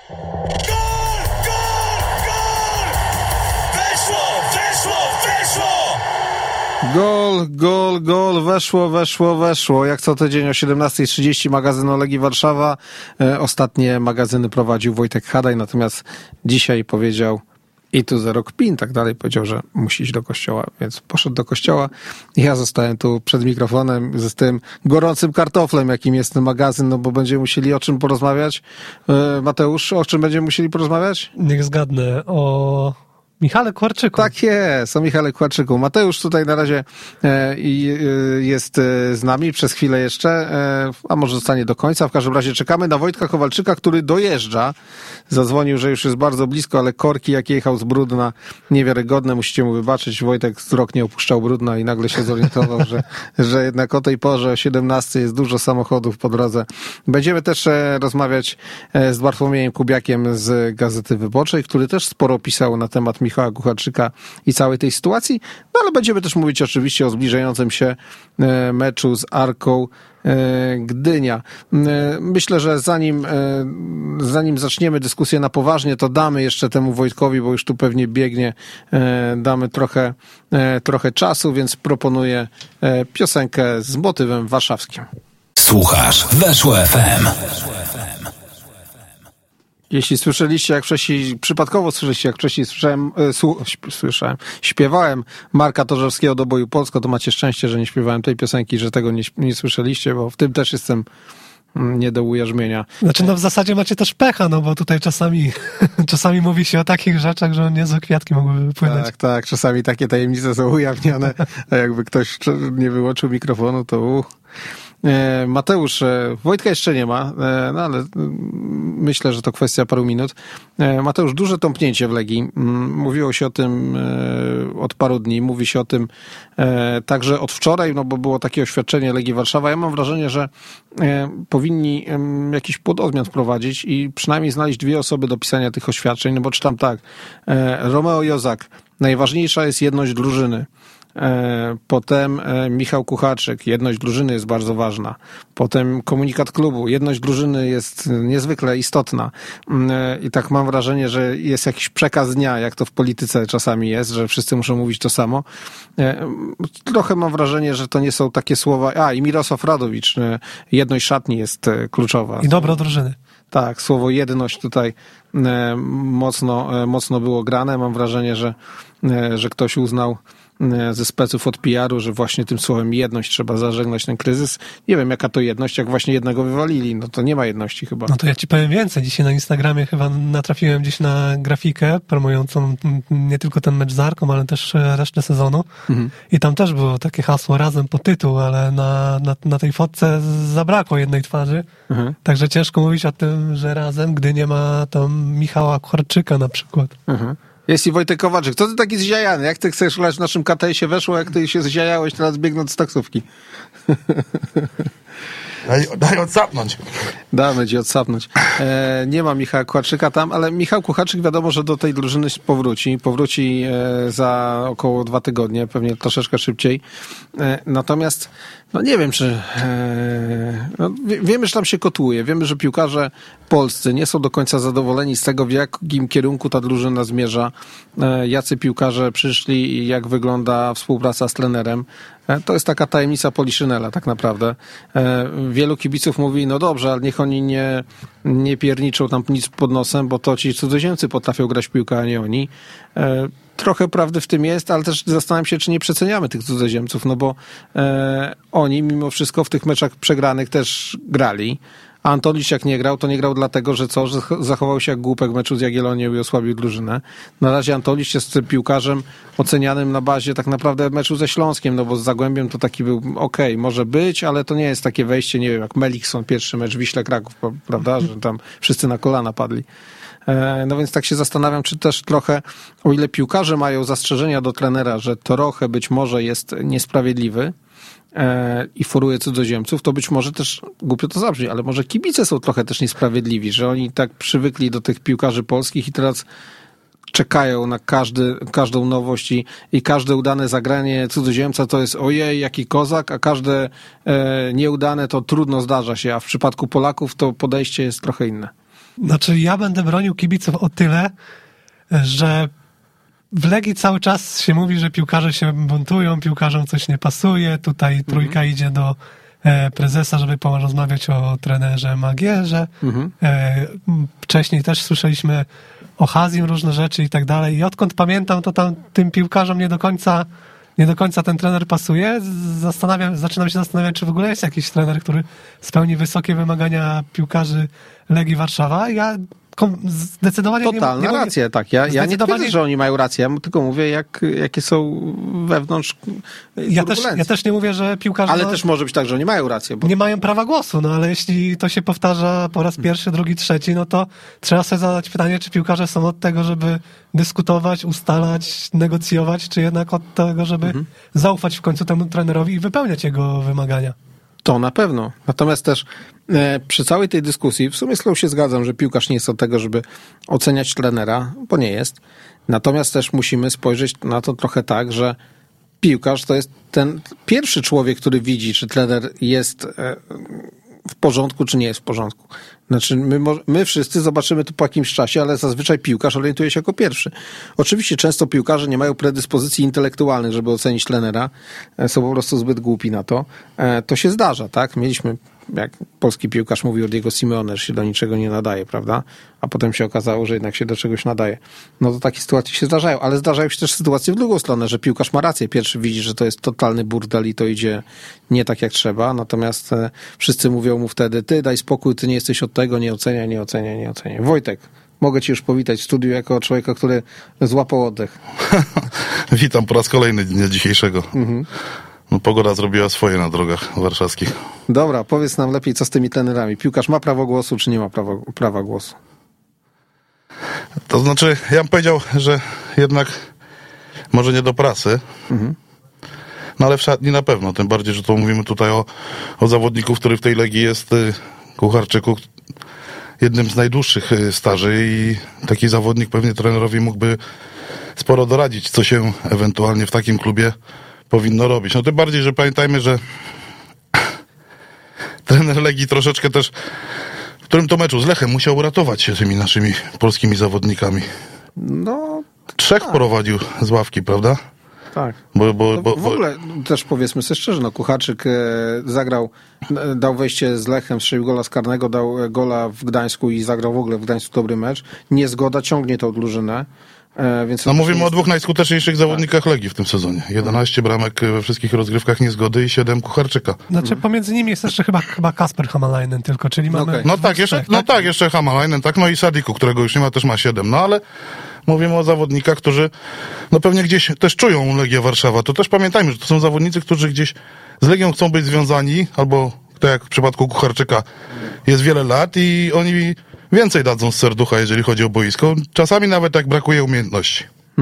Gol, weszło. Jak co tydzień o 17:30 magazyn o Legii Warszawa. Ostatnie magazyny prowadził Wojtek Hadaj, natomiast dzisiaj powiedział i tu za rok pin, tak dalej, powiedział, że musi iść do kościoła, więc poszedł do kościoła. Ja zostałem tu przed mikrofonem z tym gorącym kartoflem, jakim jest ten magazyn, no bo będziemy musieli o czym porozmawiać. Mateusz, o czym będziemy musieli porozmawiać? Niech zgadnę, o Michale Kwarczyku. Tak jest, o Michale Kwarczyku. Mateusz tutaj na razie jest z nami przez chwilę jeszcze, a może zostanie do końca. W każdym razie czekamy na Wojtka Kowalczyka, który dojeżdża. Zadzwonił, że już jest bardzo blisko, ale korki jak jechał z Brudna, niewiarygodne, musicie mu wybaczyć. Wojtek z rok nie opuszczał Brudna i nagle się zorientował, że jednak o tej porze o 17 jest dużo samochodów po drodze. Będziemy też rozmawiać z Bartłomiejem Kubiakiem z Gazety Wyborczej, który też sporo pisał na temat Michała Kucharczyka i całej tej sytuacji, no ale będziemy też mówić oczywiście o zbliżającym się meczu z Arką Gdynia. Myślę, że zanim zaczniemy dyskusję na poważnie, to damy jeszcze temu Wojtkowi, bo już tu pewnie biegnie, damy trochę czasu, więc proponuję piosenkę z motywem warszawskim. Słuchasz Weszło FM. Jeśli słyszeliście, jak wcześniej, przypadkowo słyszeliście, jak wcześniej śpiewałem Marka Torzewskiego do Boju Polsko, to macie szczęście, że nie śpiewałem tej piosenki, że tego nie słyszeliście, bo w tym też jestem nie do ujarzmienia. Znaczy, no w zasadzie macie też pecha, no bo tutaj czasami mówi się o takich rzeczach, że niezłe kwiatki mogłyby wypłynąć. Tak, czasami takie tajemnice są ujawniane, a jakby ktoś nie wyłączył mikrofonu, to Mateusz, Wojtka jeszcze nie ma, no ale myślę, że to kwestia paru minut. Mateusz, duże tąpnięcie w Legii. Mówiło się o tym od paru dni, mówi się o tym także od wczoraj, no bo było takie oświadczenie Legii Warszawa. Ja mam wrażenie, że powinni jakiś płodozmian wprowadzić i przynajmniej znaleźć 2 osoby do pisania tych oświadczeń, no bo czytam tak, Romeo Jozak, najważniejsza jest jedność drużyny. Potem Michał Kucharczyk, jedność drużyny jest bardzo ważna. Potem komunikat klubu, jedność drużyny jest niezwykle istotna. I tak mam wrażenie, że jest jakiś przekaz dnia, jak to w polityce czasami jest, że wszyscy muszą mówić to samo. Trochę mam wrażenie, że to nie są takie słowa. I Mirosław Radowicz, jedność szatni jest kluczowa. I dobro drużyny. Tak, słowo jedność tutaj mocno było grane. Mam wrażenie, że ktoś uznał ze speców od PR-u, że właśnie tym słowem jedność trzeba zażegnać ten kryzys. Nie wiem, jaka to jedność, jak właśnie jednego wywalili, no to nie ma jedności chyba. No to ja ci powiem więcej. Dzisiaj na Instagramie chyba natrafiłem gdzieś na grafikę promującą nie tylko ten mecz z Arką, ale też resztę sezonu. Mhm. I tam też było takie hasło razem po tytuł, ale na tej fotce zabrakło jednej twarzy. Mhm. Także ciężko mówić o tym, że razem, gdy nie ma tam Michała Kwarczyka na przykład. Mhm. Jest i Wojtek Kowalczyk. Co ty taki zziajany? Jak ty chcesz grać w naszym KTS-ie weszło, jak ty się zziajałeś teraz biegnąc z taksówki? Daj odsapnąć. Damy ci odsapnąć. Nie ma Michała Kucharczyka tam, ale Michał Kucharczyk wiadomo, że do tej drużyny powróci. Powróci za około 2 tygodnie, pewnie troszeczkę szybciej. Natomiast no nie wiem, czy... wiemy, że tam się kotłuje. Wiemy, że piłkarze polscy nie są do końca zadowoleni z tego, w jakim kierunku ta drużyna zmierza. Jacy piłkarze przyszli i jak wygląda współpraca z trenerem. To jest taka tajemnica Poliszynela tak naprawdę. Wielu kibiców mówi, no dobrze, ale niech oni nie pierniczą tam nic pod nosem, bo to ci cudzoziemcy potrafią grać w piłkę, a nie oni. Trochę prawdy w tym jest, ale też zastanawiam się, czy nie przeceniamy tych cudzoziemców, no bo oni mimo wszystko w tych meczach przegranych też grali. A Antolić jak nie grał, to nie grał dlatego, że zachował się jak głupek w meczu z Jagiellonią i osłabił drużynę. Na razie Antolić jest piłkarzem ocenianym na bazie tak naprawdę meczu ze Śląskiem, no bo z Zagłębiem to taki był może być, ale to nie jest takie wejście, nie wiem, jak Melikson, pierwszy mecz Wiśle Kraków, prawda, że tam wszyscy na kolana padli. No więc tak się zastanawiam, czy też trochę, o ile piłkarze mają zastrzeżenia do trenera, że trochę być może jest niesprawiedliwy i foruje cudzoziemców, to być może też, głupio to zabrzmi, ale może kibice są trochę też niesprawiedliwi, że oni tak przywykli do tych piłkarzy polskich i teraz czekają na każdą nowość i każde udane zagranie cudzoziemca to jest ojej, jaki kozak, a każde nieudane to trudno zdarza się, a w przypadku Polaków to podejście jest trochę inne. Znaczy, ja będę bronił kibiców o tyle, że w Legii cały czas się mówi, że piłkarze się buntują, piłkarzom coś nie pasuje, tutaj trójka idzie do prezesa, żeby porozmawiać o trenerze Magierze. Wcześniej też słyszeliśmy o Hazim różne rzeczy i tak dalej. I odkąd pamiętam, to tam tym piłkarzom nie do końca ten trener pasuje. Zaczynam się zastanawiać, czy w ogóle jest jakiś trener, który spełni wysokie wymagania piłkarzy Legii Warszawa. Ja zdecydowanie Totalna racja, tak. Ja nie twierdzę, że oni mają rację, ja tylko mówię, jakie są wewnątrz ja też nie mówię, że piłkarze... Ale też może być tak, że oni mają rację. Bo... Nie mają prawa głosu, no ale jeśli to się powtarza po raz pierwszy, drugi, trzeci, no to trzeba sobie zadać pytanie, czy piłkarze są od tego, żeby dyskutować, ustalać, negocjować, czy jednak od tego, żeby zaufać w końcu temu trenerowi i wypełniać jego wymagania. To na pewno. Natomiast też przy całej tej dyskusji, w sumie z którą się zgadzam, że piłkarz nie jest od tego, żeby oceniać trenera, bo nie jest. Natomiast też musimy spojrzeć na to trochę tak, że piłkarz to jest ten pierwszy człowiek, który widzi, czy trener jest w porządku, czy nie jest w porządku. Znaczy, my wszyscy zobaczymy to po jakimś czasie, ale zazwyczaj piłkarz orientuje się jako pierwszy. Oczywiście często piłkarze nie mają predyspozycji intelektualnych, żeby ocenić trenera, są po prostu zbyt głupi na to. To się zdarza, tak? Mieliśmy, jak polski piłkarz mówił o Diego Simeone, że się do niczego nie nadaje, prawda? A potem się okazało, że jednak się do czegoś nadaje. No to takie sytuacje się zdarzają, ale zdarzają się też sytuacje w drugą stronę, że piłkarz ma rację. Pierwszy widzi, że to jest totalny burdel i to idzie nie tak jak trzeba, natomiast wszyscy mówią mu wtedy, ty daj spokój, ty nie jesteś od tego, nie oceniaj. Wojtek, mogę ci już powitać w studiu jako człowieka, który złapał oddech. Witam po raz kolejny dnia dzisiejszego. No, pogoda zrobiła swoje na drogach warszawskich. Dobra, powiedz nam lepiej, co z tymi trenerami. Piłkarz ma prawo głosu, czy nie ma prawa głosu? To znaczy, ja bym powiedział, że jednak może nie do prasy, no ale w szatni na pewno. Tym bardziej, że to mówimy tutaj o zawodniku, który w tej Legii jest, Kucharczyku, jednym z najdłuższych staży i taki zawodnik pewnie trenerowi mógłby sporo doradzić, co się ewentualnie w takim klubie powinno robić. No tym bardziej, że pamiętajmy, że trener Legii troszeczkę też w którym to meczu z Lechem musiał uratować się tymi naszymi polskimi zawodnikami. No, Trzech prowadził z ławki, prawda? Tak. W ogóle też powiedzmy sobie szczerze, no Kucharczyk zagrał, dał wejście z Lechem, strzelił gola z karnego, dał gola w Gdańsku i zagrał w ogóle w Gdańsku dobry mecz. Niezgoda ciągnie tą drużynę. Więc no mówimy o dwóch najskuteczniejszych zawodnikach Legii w tym sezonie. 11 bramek we wszystkich rozgrywkach niezgody i 7 Kucharczyka. Znaczy pomiędzy nimi jest jeszcze chyba Kasper Hamalainen tylko, czyli mamy... Okay. Jeszcze Hamalainen, tak, no i Sadiku, którego już nie ma, też ma 7, no ale mówimy o zawodnikach, którzy no pewnie gdzieś też czują Legię Warszawa. To też pamiętajmy, że to są zawodnicy, którzy gdzieś z Legią chcą być związani, albo tak jak w przypadku Kucharczyka jest wiele lat i oni więcej dadzą z serducha, jeżeli chodzi o boisko. Czasami nawet jak brakuje umiejętności.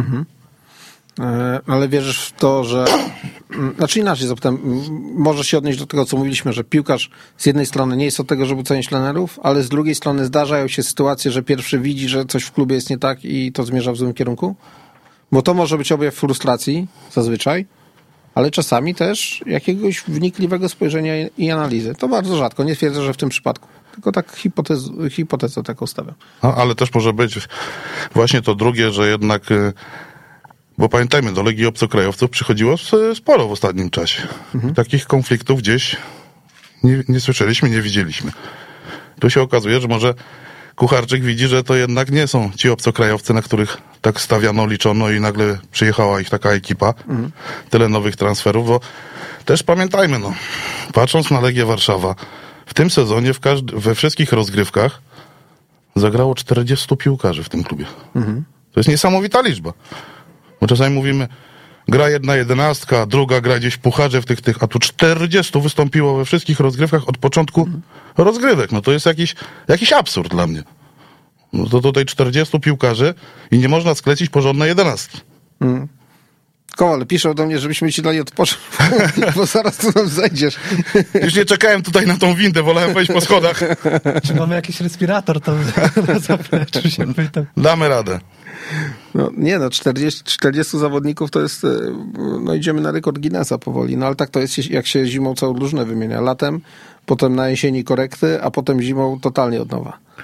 Ale wierzysz w to, że... Znaczy inaczej zapytam, może się odnieść do tego, co mówiliśmy, że piłkarz z jednej strony nie jest od tego, żeby oceniać trenerów, ale z drugiej strony zdarzają się sytuacje, że pierwszy widzi, że coś w klubie jest nie tak i to zmierza w złym kierunku? Bo to może być objaw frustracji zazwyczaj, ale czasami też jakiegoś wnikliwego spojrzenia i analizy. To bardzo rzadko, nie twierdzę, że w tym przypadku. Tylko tak hipotezę taką stawiam. No, ale też może być właśnie to drugie, że jednak, bo pamiętajmy, do Legii obcokrajowców przychodziło sporo w ostatnim czasie. Takich konfliktów gdzieś nie słyszeliśmy, nie widzieliśmy. Tu się okazuje, że może Kucharczyk widzi, że to jednak nie są ci obcokrajowcy, na których tak stawiano, liczono i nagle przyjechała ich taka ekipa, tyle nowych transferów, bo też pamiętajmy, no, patrząc na Legię Warszawa, w tym sezonie we wszystkich rozgrywkach zagrało 40 piłkarzy w tym klubie. To jest niesamowita liczba. Bo czasami mówimy, gra jedna 11, druga gra gdzieś w pucharze a tu 40 wystąpiło we wszystkich rozgrywkach od początku rozgrywek. No to jest jakiś absurd dla mnie. No to tutaj 40 piłkarzy i nie można sklecić porządnej 11. Kowal, piszą do mnie, żebyśmy ci dali odpocząć, bo zaraz tu nam zejdziesz. Już nie czekałem tutaj na tą windę, wolałem wejść po schodach. Czy mamy jakiś respirator, to na zapleczu się pytam. Damy radę. No, 40 zawodników to jest, no idziemy na rekord Guinnessa powoli, no ale tak to jest, jak się zimą całą drużynę wymienia. Latem, potem na jesieni korekty, a potem zimą totalnie od nowa.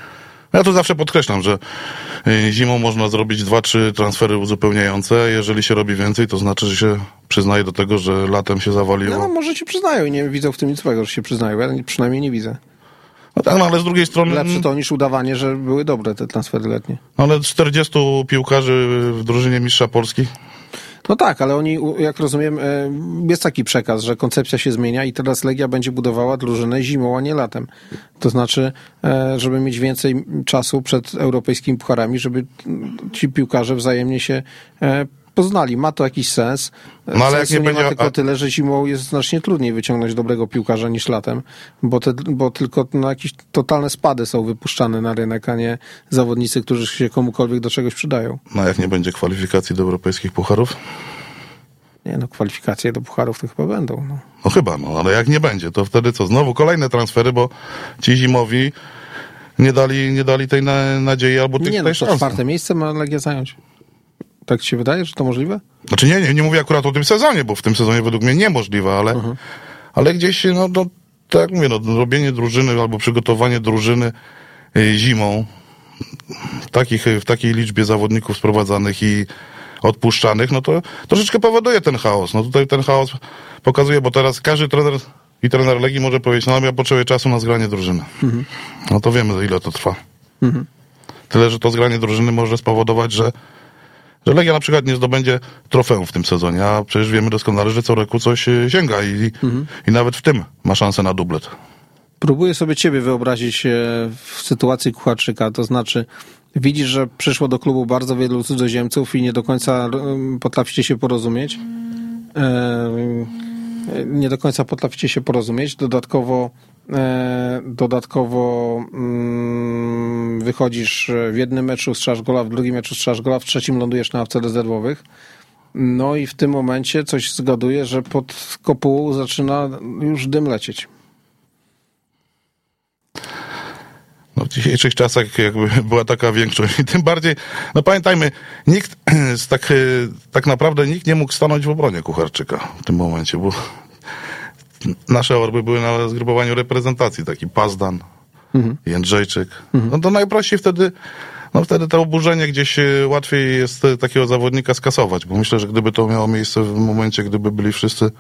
Ja tu zawsze podkreślam, że zimą można zrobić 2-3 transfery uzupełniające. Jeżeli się robi więcej, to znaczy, że się przyznaje do tego, że latem się zawaliło. No może się przyznają i nie widzą w tym nic złego, że się przyznają. Ja przynajmniej nie widzę. No tak, no ale z drugiej strony... Lepsze to niż udawanie, że były dobre te transfery letnie. Ale 40 piłkarzy w drużynie mistrza Polski. No tak, ale oni, jak rozumiem, jest taki przekaz, że koncepcja się zmienia i teraz Legia będzie budowała drużynę zimą, a nie latem. To znaczy, żeby mieć więcej czasu przed europejskimi pucharami, żeby ci piłkarze wzajemnie się poznali. Ma to jakiś sens. No ale jak nie będzie... ma tylko tyle, że zimą jest znacznie trudniej wyciągnąć dobrego piłkarza niż latem, bo tylko jakieś totalne spady są wypuszczane na rynek, a nie zawodnicy, którzy się komukolwiek do czegoś przydają. No jak nie będzie kwalifikacji do europejskich pucharów? Nie no, kwalifikacje do pucharów to chyba będą. No chyba, ale jak nie będzie, to wtedy co? Znowu kolejne transfery, bo ci zimowi nie dali tej nadziei albo tej szansy. To 4. miejsce ma Legia zająć. Tak ci się wydaje, że to możliwe? Znaczy nie mówię akurat o tym sezonie, bo w tym sezonie według mnie niemożliwe, ale gdzieś, tak jak mówię, robienie drużyny albo przygotowanie drużyny zimą w takiej liczbie zawodników sprowadzanych i odpuszczanych, no to troszeczkę powoduje ten chaos. No tutaj ten chaos pokazuje, bo teraz każdy trener Legii może powiedzieć, no ja potrzebuję czasu na zgranie drużyny. No to wiemy, ile to trwa. Tyle, że to zgranie drużyny może spowodować, że Legia na przykład nie zdobędzie trofeum w tym sezonie, a przecież wiemy doskonale, że co roku coś sięga i nawet w tym ma szansę na dublet. Próbuję sobie ciebie wyobrazić w sytuacji Kucharczyka, to znaczy widzisz, że przyszło do klubu bardzo wielu cudzoziemców i nie do końca potraficie się porozumieć. Dodatkowo wychodzisz w jednym meczu, strzelasz gola, w drugim meczu strzelasz gola, w trzecim lądujesz na ławce rezerwowych. No i w tym momencie coś zgaduję, że pod kopułą zaczyna już dym lecieć. No w dzisiejszych czasach jakby była taka większość i tym bardziej, pamiętajmy, nikt tak naprawdę nikt nie mógł stanąć w obronie Kucharczyka w tym momencie, bo nasze orby były na zgrupowaniu reprezentacji, taki Pazdan, Jędrzejczyk. No to najprościej wtedy to oburzenie gdzieś łatwiej jest takiego zawodnika skasować, bo myślę, że gdyby to miało miejsce w momencie, gdyby byli wszyscy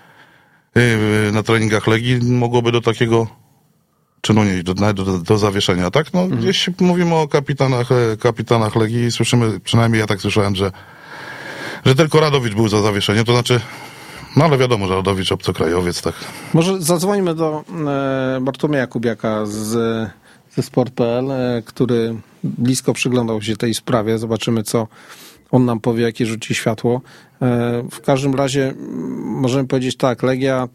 na treningach Legii, mogłoby do takiego czynu nie iść, do zawieszenia, tak? Gdzieś mówimy o kapitanach Legii i słyszymy, przynajmniej ja tak słyszałem, że tylko Radowicz był za zawieszeniem, to znaczy ale wiadomo, że Radowicz obcokrajowiec, tak. Może zadzwońmy do Bartłomieja Kubiaka ze Sport.pl, który blisko przyglądał się tej sprawie. Zobaczymy, co on nam powie, jakie rzuci światło. W każdym razie możemy powiedzieć tak, Legia,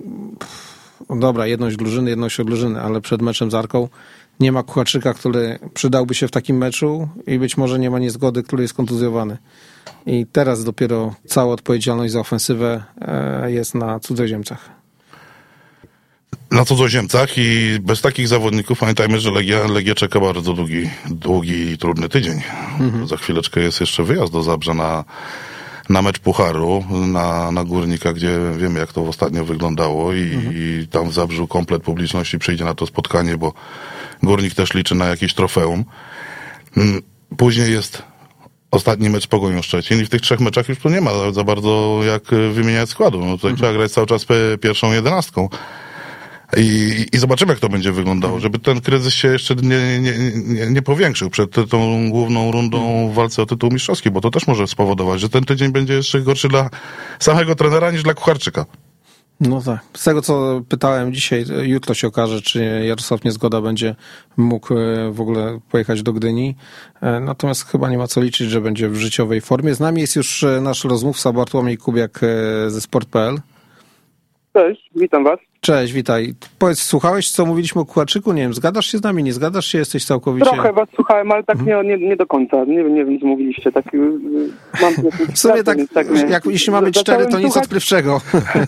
dobra, jedność od drużyny, ale przed meczem z Arką nie ma Kucharczyka, który przydałby się w takim meczu i być może nie ma niezgody, który jest kontuzjowany. I teraz dopiero cała odpowiedzialność za ofensywę jest na cudzoziemcach. Na cudzoziemcach i bez takich zawodników pamiętajmy, że Legia czeka bardzo długi i trudny tydzień. Za chwileczkę jest jeszcze wyjazd do Zabrza na mecz Pucharu, na Górnika, gdzie wiemy, jak to ostatnio wyglądało i tam w Zabrzu komplet publiczności przyjdzie na to spotkanie, bo Górnik też liczy na jakieś trofeum. Później jest ostatni mecz z Pogonią Szczecin i w tych 3 meczach już tu nie ma za bardzo jak wymieniać składu. Tutaj trzeba grać cały czas pierwszą 11. I zobaczymy, jak to będzie wyglądało, żeby ten kryzys się jeszcze nie powiększył przed tą główną rundą w walce o tytuł mistrzowski, bo to też może spowodować, że ten tydzień będzie jeszcze gorszy dla samego trenera niż dla Kucharczyka. No tak. Z tego, co pytałem dzisiaj, jutro się okaże, czy Jarosław Niezgoda będzie mógł w ogóle pojechać do Gdyni. Natomiast chyba nie ma co liczyć, że będzie w życiowej formie. Z nami jest już nasz rozmówca Bartłomiej Kubiak ze Sport.pl. Cześć, witam was. Cześć, witaj. Powiedz, słuchałeś, co mówiliśmy o Kucharczyku? Nie wiem, zgadasz się z nami, nie zgadasz się? Jesteś całkowicie... Trochę was słuchałem, ale tak nie do końca. Nie wiem, co mówiliście. Tak, mam w sumie tak, jeśli ma być 4, to nic odkrywczego.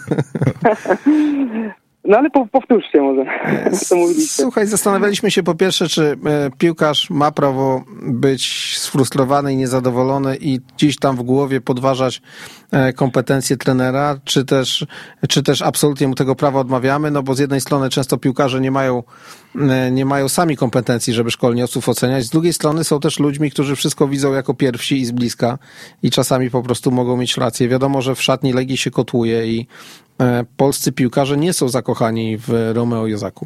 No ale powtórzcie może, co mówiliście. Słuchaj, zastanawialiśmy się po pierwsze, czy piłkarz ma prawo być sfrustrowany i niezadowolony i gdzieś tam w głowie podważać kompetencje trenera, czy też absolutnie mu tego prawa odmawiamy, no bo z jednej strony często piłkarze nie mają sami kompetencji, żeby szkoleniowców oceniać, z drugiej strony są też ludźmi, którzy wszystko widzą jako pierwsi i z bliska i czasami po prostu mogą mieć rację. Wiadomo, że w szatni Legii się kotłuje i polscy piłkarze nie są zakochani w Romeo Jozaku.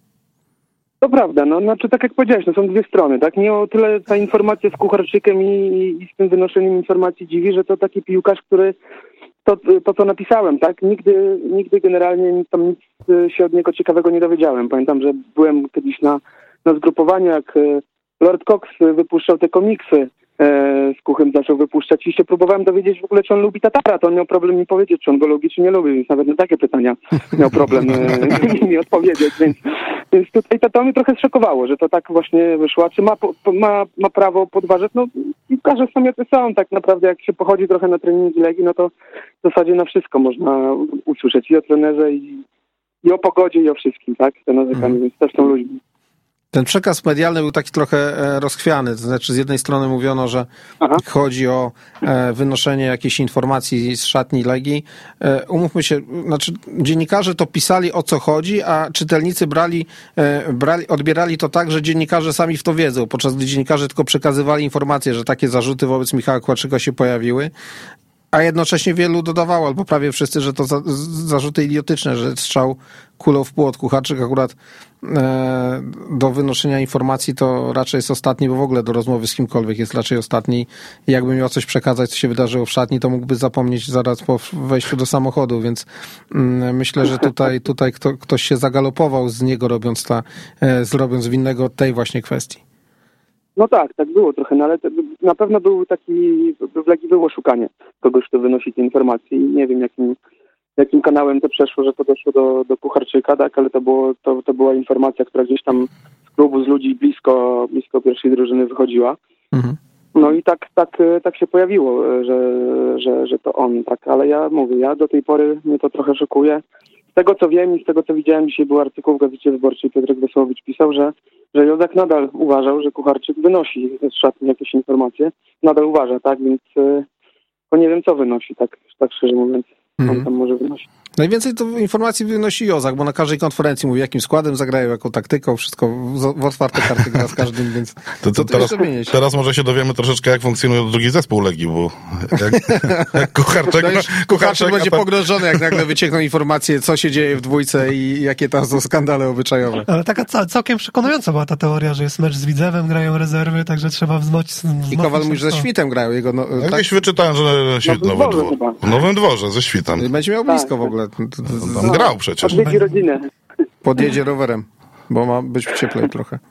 To prawda, no znaczy tak jak powiedziałeś, no są dwie strony, tak? Nie o tyle ta informacja z Kucharczykiem i z tym wynoszeniem informacji dziwi, że to taki piłkarz, który to co napisałem, tak? Nigdy generalnie tam nic się od niego ciekawego nie dowiedziałem. Pamiętam, że byłem kiedyś na zgrupowaniu, jak Lord Cox wypuszczał te komiksy, z Kuchem zaczął wypuszczać i się próbowałem dowiedzieć w ogóle, czy on lubi Tatara, to on miał problem mi powiedzieć, czy on go lubi, czy nie lubi, więc nawet na takie pytania miał problem mi odpowiedzieć, więc tutaj to mnie trochę zszokowało, że to tak właśnie wyszło. Czy ma prawo podważać? No piłkarze sami to są, tak naprawdę jak się pochodzi trochę na treningi Legii, no to w zasadzie na wszystko można usłyszeć i o trenerze, i o pogodzie, i o wszystkim, tak, te narzekania, więc też są ludźmi. Ten przekaz medialny był taki trochę rozchwiany, to znaczy z jednej strony mówiono, że chodzi o wynoszenie jakiejś informacji z szatni Legii. Umówmy się, znaczy dziennikarze to pisali, o co chodzi, a czytelnicy odbierali to tak, że dziennikarze sami w to wiedzą, podczas gdy dziennikarze tylko przekazywali informacje, że takie zarzuty wobec Michała Kłaczyka się pojawiły. A jednocześnie wielu dodawało, albo prawie wszyscy, że to zarzuty idiotyczne, że strzał kulą w płot. Kucharczyk akurat do wynoszenia informacji to raczej jest ostatni, bo w ogóle do rozmowy z kimkolwiek jest raczej ostatni. I jakby miał coś przekazać, co się wydarzyło w szatni, to mógłby zapomnieć zaraz po wejściu do samochodu, więc myślę, że tutaj ktoś się zagalopował z niego, robiąc winnego tej właśnie kwestii. No tak było trochę, no ale na pewno był w Legii było szukanie kogoś, kto wynosi te informacje i nie wiem jakim kanałem to przeszło, że to doszło do Kucharczyka, tak, ale to była informacja, która gdzieś tam z klubu, z ludzi blisko pierwszej drużyny wychodziła. Mhm. No i tak się pojawiło, że to on, tak, ale ja do tej pory mnie to trochę szokuje. Z tego co wiem i z tego co widziałem, dzisiaj był artykuł w Gazecie Wyborczej, Piotrek Wesołowicz pisał, że Jozak nadal uważał, że Kucharczyk wynosi z szatni jakieś informacje. Nadal uważa, tak, więc nie wiem co wynosi, tak szczerze mówiąc. On tam może wynosić. Najwięcej to informacji wynosi Jozak, bo na każdej konferencji mówi, jakim składem zagrają, jaką taktyką, wszystko w otwarte karty gra z każdym, więc teraz może się dowiemy troszeczkę, jak funkcjonuje drugi zespół Legii, bo jak Kucharczyk będzie pogrążony, jak nagle wyciekną informacje, co się dzieje w dwójce i jakie tam są skandale obyczajowe. Ale taka całkiem przekonująca była ta teoria, że jest mecz z Widzewem, grają rezerwy, także trzeba wzmocnić. I Kowal mówi, że ze Świtem grają. Ja gdzieś wyczytałem, że Świt w Nowym Dworze ze Świtem. Będzie miał blisko w ogóle. Tam grał przecież. Odwiedzi rodzinę. Podjedzie rowerem, bo ma być cieplej trochę.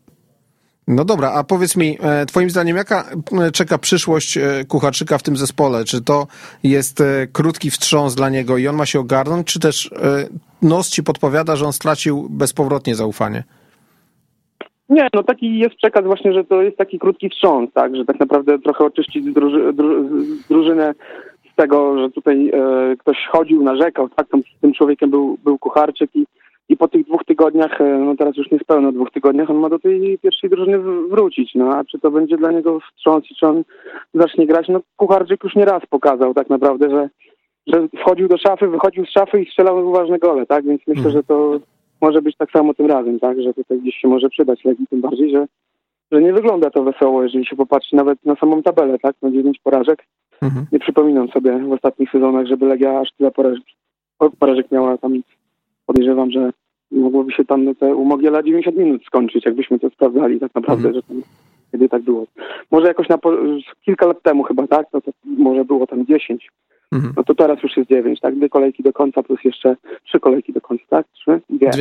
No dobra, a powiedz mi, twoim zdaniem, jaka czeka przyszłość Kucharczyka w tym zespole? Czy to jest krótki wstrząs dla niego i on ma się ogarnąć, czy też nos ci podpowiada, że on stracił bezpowrotnie zaufanie? Nie, no taki jest przekaz właśnie, że to jest taki krótki wstrząs, tak, że tak naprawdę trochę oczyścić drużynę z tego, że tutaj ktoś chodził, narzekał, tak, tym człowiekiem był Kucharczyk i po tych 2 tygodniach, no teraz już niespełna 2 tygodniach, on ma do tej pierwszej drużyny wrócić, no a czy to będzie dla niego wstrząs i czy on zacznie grać, no Kucharczyk już nie raz pokazał tak naprawdę, że wchodził do szafy, wychodził z szafy i strzelał ważne gole, tak, więc myślę, że to może być tak samo tym razem, tak, że tutaj gdzieś się może przydać Legii, tym bardziej, że nie wygląda to wesoło, jeżeli się popatrzy nawet na samą tabelę, tak, na 9 porażek. Nie przypominam sobie w ostatnich sezonach, żeby Legia aż tyle porażek miała tam. Podejrzewam, że mogłoby się tam te u Mogiela 90 minut skończyć, jakbyśmy to sprawdzali tak naprawdę, że tam, kiedy tak było. Może jakoś kilka lat temu chyba, tak, no to może było tam 10. No to teraz już jest 9, tak? 2 kolejki do końca plus jeszcze 3 kolejki do końca, tak? 3? 2.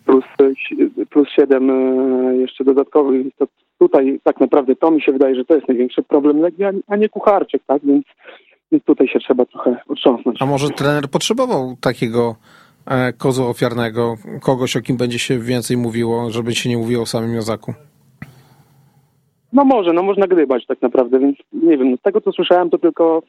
Plus 7 jeszcze dodatkowych. To tutaj tak naprawdę to mi się wydaje, że to jest największy problem Legii, a nie Kucharczyk, tak? Więc tutaj się trzeba trochę otrząsnąć. A może trener potrzebował takiego kozła ofiarnego, kogoś, o kim będzie się więcej mówiło, żeby się nie mówiło o samym Jozaku? No może, można gdybać tak naprawdę, więc nie wiem, z tego co słyszałem to tylko,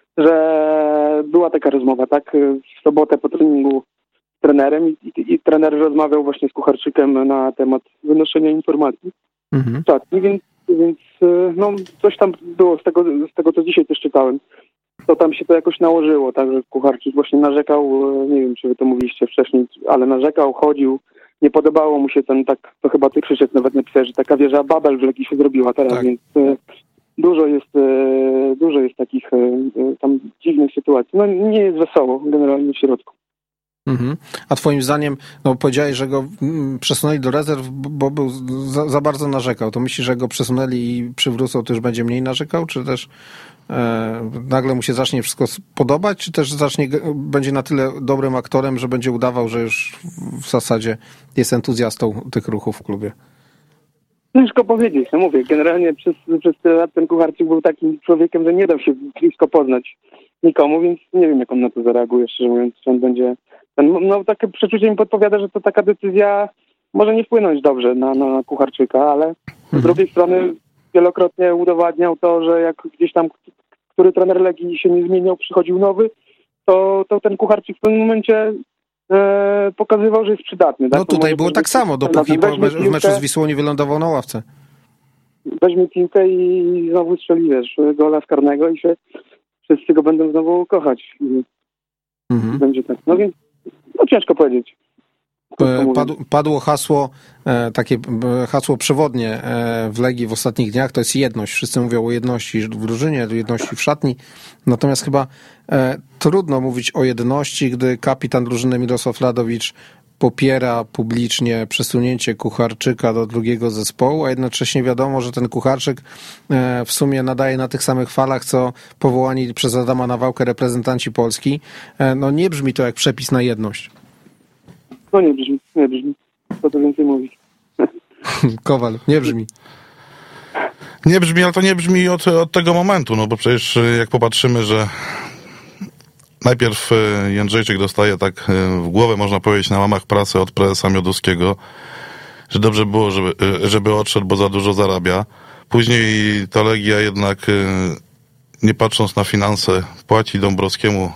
że była taka rozmowa, tak, w sobotę po treningu z trenerem i trener rozmawiał właśnie z Kucharczykiem na temat wynoszenia informacji. Tak, więc no coś tam było z tego co dzisiaj też czytałem, to tam się to jakoś nałożyło, tak, że Kucharczyk właśnie narzekał, nie wiem, czy wy to mówiliście wcześniej, ale narzekał, chodził, nie podobało mu się ten, tak, to chyba ty, Krzysiek, nawet napisałeś, że taka wieża Babel w Legii się zrobiła teraz, tak. Więc dużo jest takich tam dziwnych sytuacji. No nie jest wesoło generalnie w środku. Mhm. A twoim zdaniem, no powiedziałeś, że go przesunęli do rezerw, bo był za bardzo narzekał. To myślisz, że go przesunęli i przywrócą, to już będzie mniej narzekał? Czy też nagle mu się zacznie wszystko podobać? Czy też będzie na tyle dobrym aktorem, że będzie udawał, że już w zasadzie jest entuzjastą tych ruchów w klubie? Ciężko powiedzieć, no mówię, generalnie przez tyle lat ten Kucharczyk był takim człowiekiem, że nie dał się blisko poznać nikomu, więc nie wiem, jak on na to zareaguje, szczerze mówiąc, czy on będzie... No takie przeczucie mi podpowiada, że to taka decyzja może nie wpłynąć dobrze na Kucharczyka, ale z drugiej strony wielokrotnie udowadniał to, że jak gdzieś tam który trener Legii się nie zmieniał, przychodził nowy, to ten Kucharczyk w pewnym momencie pokazywał, że jest przydatny. Tak? No tutaj było tak samo, dopóki w meczu z Wisłą nie wylądował na ławce. Weźmie piłkę i znowu strzeli, gola z karnego i się wszyscy go będą znowu kochać. Będzie tak. No więc ciężko powiedzieć. Padło hasło, takie hasło przewodnie w Legii w ostatnich dniach, to jest jedność. Wszyscy mówią o jedności w drużynie, o jedności w szatni. Natomiast chyba trudno mówić o jedności, gdy kapitan drużyny Mirosław Radowicz popiera publicznie przesunięcie Kucharczyka do drugiego zespołu, a jednocześnie wiadomo, że ten Kucharczyk w sumie nadaje na tych samych falach, co powołani przez Adama Nawałkę reprezentanci Polski. No nie brzmi to jak przepis na jedność. No nie brzmi. Co to więcej mówić. Kowal, nie brzmi. Nie brzmi, ale to nie brzmi od tego momentu, no bo przecież jak popatrzymy, że najpierw Jędrzejczyk dostaje tak w głowę, można powiedzieć, na łamach pracy od prezesa Mioduskiego, że dobrze było, żeby odszedł, bo za dużo zarabia. Później ta Legia jednak, nie patrząc na finanse, płaci Dąbrowskiemu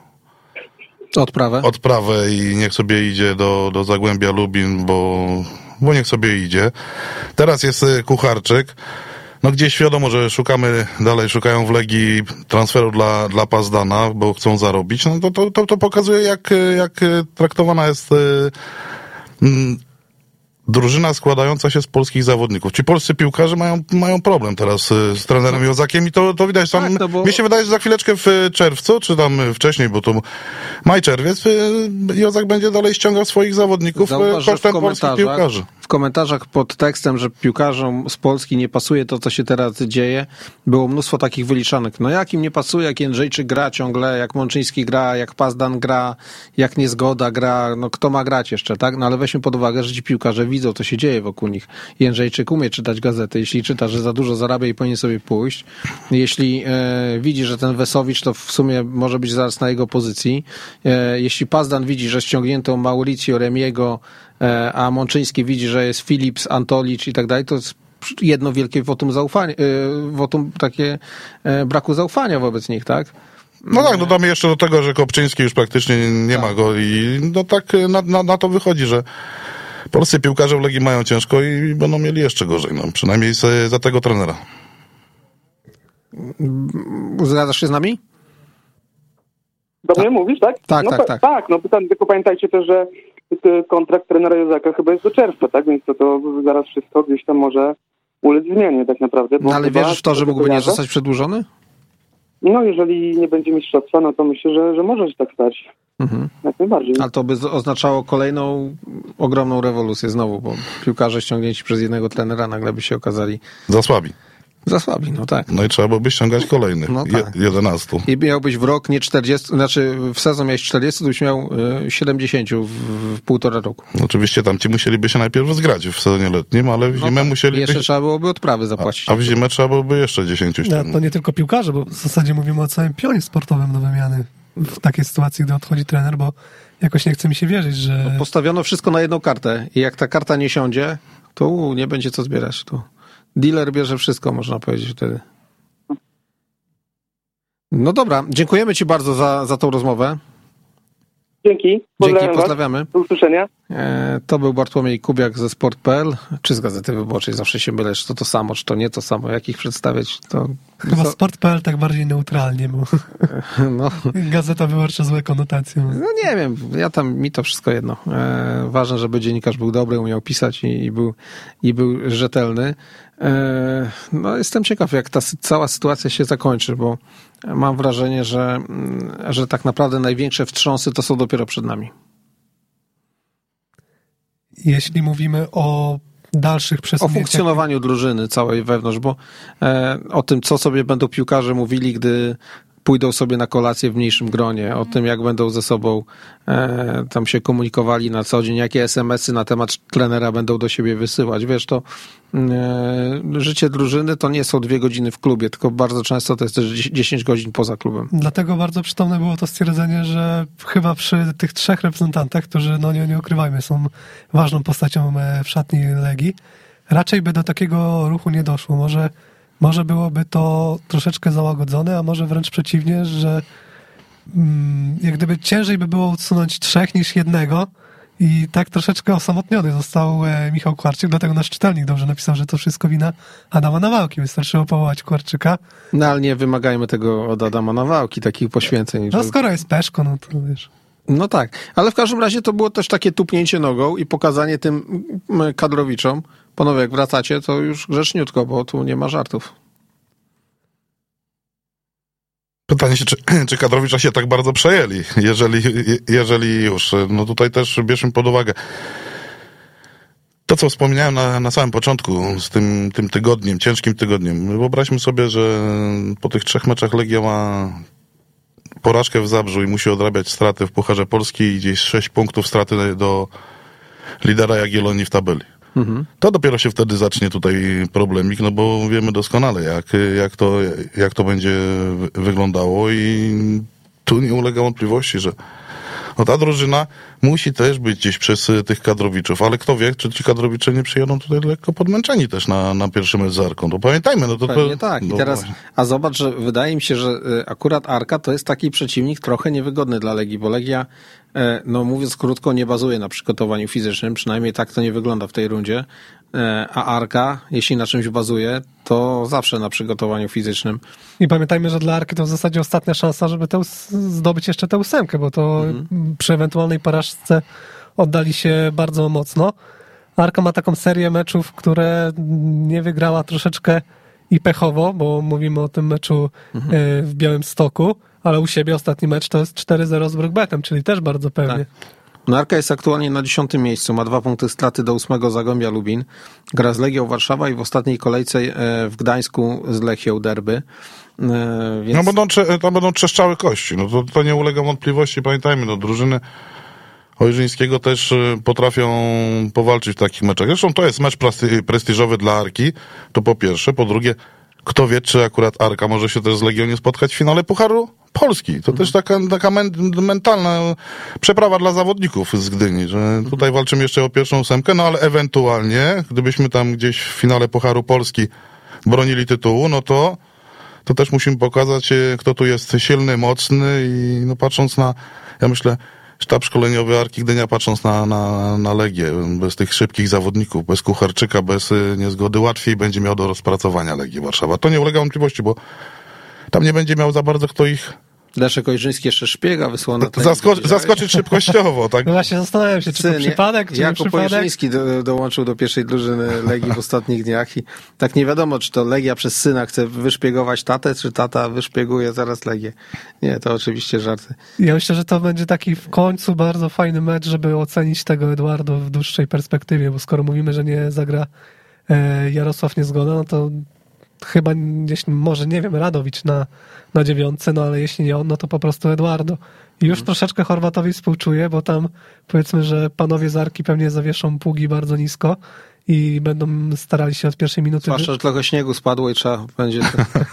odprawę i niech sobie idzie do Zagłębia Lubin, bo niech sobie idzie. Teraz jest Kucharczyk. No gdzieś wiadomo, że szukają w Legii transferu dla Pazdana, bo chcą zarobić. No to pokazuje, jak traktowana jest drużyna składająca się z polskich zawodników. Ci polscy piłkarze mają problem teraz z trenerem Jozakiem i to widać tam. Tak, mnie się wydaje, że za chwileczkę w czerwcu, czy tam wcześniej, bo to maj-czerwiec, Jozak będzie dalej ściągał swoich zawodników kosztem polskich piłkarzy. W komentarzach pod tekstem, że piłkarzom z Polski nie pasuje to, co się teraz dzieje, było mnóstwo takich wyliczanek. No jak im nie pasuje, jak Jędrzejczyk gra ciągle, jak Mączyński gra, jak Pazdan gra, jak Niezgoda gra, no kto ma grać jeszcze, tak? No ale weźmy pod uwagę, że ci piłkarze widzą, co się dzieje wokół nich. Jędrzejczyk umie czytać gazety. Jeśli czyta, że za dużo zarabia i powinien sobie pójść, jeśli widzi, że ten Wesowicz to w sumie może być zaraz na jego pozycji, jeśli Pazdan widzi, że ściągnięto Mauricio Remiego, a Mączyński widzi, że jest Philips, Antolicz i tak dalej, to jest jedno wielkie wotum zaufania, wotum takie braku zaufania wobec nich, tak? No tak, dodamy jeszcze do tego, że Kopczyński już praktycznie nie ma go i no tak na to wychodzi, że polscy piłkarze w Legii mają ciężko i będą mieli jeszcze gorzej, no przynajmniej za tego trenera. Zgadzasz się z nami? Do mnie mówisz, tak? Tak, no, tak. Tak, no tylko pamiętajcie też, że kontrakt trenera Jozaka chyba jest do czerwca, tak? Więc to zaraz wszystko gdzieś tam może ulec zmianie tak naprawdę. No, ale wierzysz w to, że mógłby nie zostać przedłużony? No jeżeli nie będzie mistrzostwa, no to myślę, że może się tak stać. Jak najbardziej. Ale to by oznaczało kolejną ogromną rewolucję znowu, bo piłkarze ściągnięci przez jednego trenera nagle by się okazali za słabi, no tak. No i trzeba byłoby ściągać kolejnych, no tak. 11. I miałbyś w rok nie 40, znaczy w sezon miałeś 40, to byś miał 70 w półtora roku. Oczywiście tam ci musieliby się najpierw zgrać w sezonie letnim, ale w zimę musieliby... Jeszcze trzeba byłoby odprawy zapłacić. A w zimę trzeba byłoby jeszcze 10 ściągnąć. No, to nie tylko piłkarze, bo w zasadzie mówimy o całym pionie sportowym do wymiany w takiej sytuacji, gdy odchodzi trener, bo jakoś nie chce mi się wierzyć, że... No, postawiono wszystko na jedną kartę i jak ta karta nie siądzie, to nie będzie co zbierać. To dealer bierze wszystko, można powiedzieć wtedy. No dobra, dziękujemy ci bardzo za tą rozmowę. Dzięki. Pozdrawiamy. Do usłyszenia. To był Bartłomiej Kubiak ze Sport.pl, czy z Gazety Wyborczej. Zawsze się mylę, czy to samo, czy to nie to samo. Jak ich przedstawiać, to... Chyba Sport.pl tak bardziej neutralnie, bo no. Gazeta Wyborcza złe konotacje. No nie wiem, mi to wszystko jedno. Ważne, żeby dziennikarz był dobry, umiał pisać i był rzetelny. No jestem ciekaw, jak ta cała sytuacja się zakończy, bo mam wrażenie, że tak naprawdę największe wstrząsy to są dopiero przed nami. Jeśli mówimy o dalszych przesunięciach... O funkcjonowaniu drużyny całej wewnątrz, bo o tym, co sobie będą piłkarze mówili, gdy pójdą sobie na kolację w mniejszym gronie, o tym, jak będą ze sobą tam się komunikowali na co dzień, jakie SMS-y na temat trenera będą do siebie wysyłać. Wiesz, to życie drużyny to nie są 2 godziny w klubie, tylko bardzo często to jest też 10 godzin poza klubem. Dlatego bardzo przytomne było to stwierdzenie, że chyba przy tych 3 reprezentantach, którzy, no nie ukrywajmy, są ważną postacią w szatni Legii, raczej by do takiego ruchu nie doszło. Może byłoby to troszeczkę załagodzone, a może wręcz przeciwnie, że jak gdyby ciężej by było usunąć 3 niż 1 i tak troszeczkę osamotniony został Michał Kwarczyk, dlatego nasz czytelnik dobrze napisał, że to wszystko wina Adama Nawałki. Wystarczyło powołać Kwarczyka. No ale nie wymagajmy tego od Adama Nawałki, takich poświęceń. No skoro jest Peszko, no to wiesz... No tak, ale w każdym razie to było też takie tupnięcie nogą i pokazanie tym kadrowiczom, panowie, jak wracacie, to już grzeczniutko, bo tu nie ma żartów. Pytanie się, czy kadrowicza się tak bardzo przejęli, jeżeli już. No tutaj też bierzmy pod uwagę to, co wspomniałem na samym początku z tym tygodniem, ciężkim tygodniem. Wyobraźmy sobie, że po tych 3 meczach Legia ma porażkę w Zabrzu i musi odrabiać straty w Pucharze Polski i gdzieś 6 punktów straty do lidera Jagiellonii w tabeli. Mhm. To dopiero się wtedy zacznie tutaj problemik, no bo wiemy doskonale, jak to będzie wyglądało i tu nie ulega wątpliwości, że no ta drużyna musi też być gdzieś przez tych kadrowiczów, ale kto wie, czy ci kadrowicze nie przyjadą tutaj lekko podmęczeni też na pierwszy mecz z Arką. To pamiętajmy, no to... Pewnie tak. I teraz, a zobacz, że wydaje mi się, że akurat Arka to jest taki przeciwnik trochę niewygodny dla Legii, bo Legia, no mówiąc krótko, nie bazuje na przygotowaniu fizycznym, przynajmniej tak to nie wygląda w tej rundzie, a Arka, jeśli na czymś bazuje, to zawsze na przygotowaniu fizycznym. I pamiętajmy, że dla Arki to w zasadzie ostatnia szansa, żeby zdobyć jeszcze tę 8, bo to przy ewentualnej porażce oddali się bardzo mocno. Arka ma taką serię meczów, które nie wygrała troszeczkę i pechowo, bo mówimy o tym meczu w Białymstoku, ale u siebie ostatni mecz to jest 4-0 z Brookbetem, czyli też bardzo pewnie. Tak. No Arka jest aktualnie na 10. miejscu, ma 2 punkty straty do 8 Zagłębia Lubin. Gra z Legią Warszawa i w ostatniej kolejce w Gdańsku z Lechią derby. Więc... No tam będą trzeszczały kości, no to nie ulega wątpliwości. Pamiętajmy, no drużyny Ojrzyńskiego też potrafią powalczyć w takich meczach. Zresztą to jest mecz prestiżowy dla Arki, to po pierwsze. Po drugie, kto wie, czy akurat Arka może się też z Legią nie spotkać w finale Pucharu Polski. To też taka mentalna przeprawa dla zawodników z Gdyni, że tutaj walczymy jeszcze o pierwszą 8, no ale ewentualnie, gdybyśmy tam gdzieś w finale Pucharu Polski bronili tytułu, no to też musimy pokazać, kto tu jest silny, mocny i no patrząc na, ja myślę, sztab szkoleniowy Arki Gdynia, patrząc na Legię, bez tych szybkich zawodników, bez Kucharczyka, bez niezgody, łatwiej będzie miał do rozpracowania Legii Warszawa. To nie ulega wątpliwości, bo tam nie będzie miał za bardzo kto ich... Leszek Ojrzyński jeszcze szpiega wysłał na zaskoczyć szybkościowo, tak? No właśnie zastanawiam się, czy to przypadek, czy nie przypadek. Jakub Ojrzyński dołączył do pierwszej drużyny Legii w ostatnich dniach i tak nie wiadomo, czy to Legia przez syna chce wyszpiegować tatę, czy tata wyszpieguje zaraz Legię. Nie, to oczywiście żarty. Ja myślę, że to będzie taki w końcu bardzo fajny mecz, żeby ocenić tego Eduardo w dłuższej perspektywie, bo skoro mówimy, że nie zagra Jarosław Niezgoda, no to chyba, jeśli może, nie wiem, Radowicz na 9, no ale jeśli nie on, no to po prostu Eduardo. I już troszeczkę Chorwatowi współczuję, bo tam powiedzmy, że panowie z Arki pewnie zawieszą pługi bardzo nisko i będą starali się od pierwszej minuty... Zwłaszcza, że trochę śniegu spadło i trzeba będzie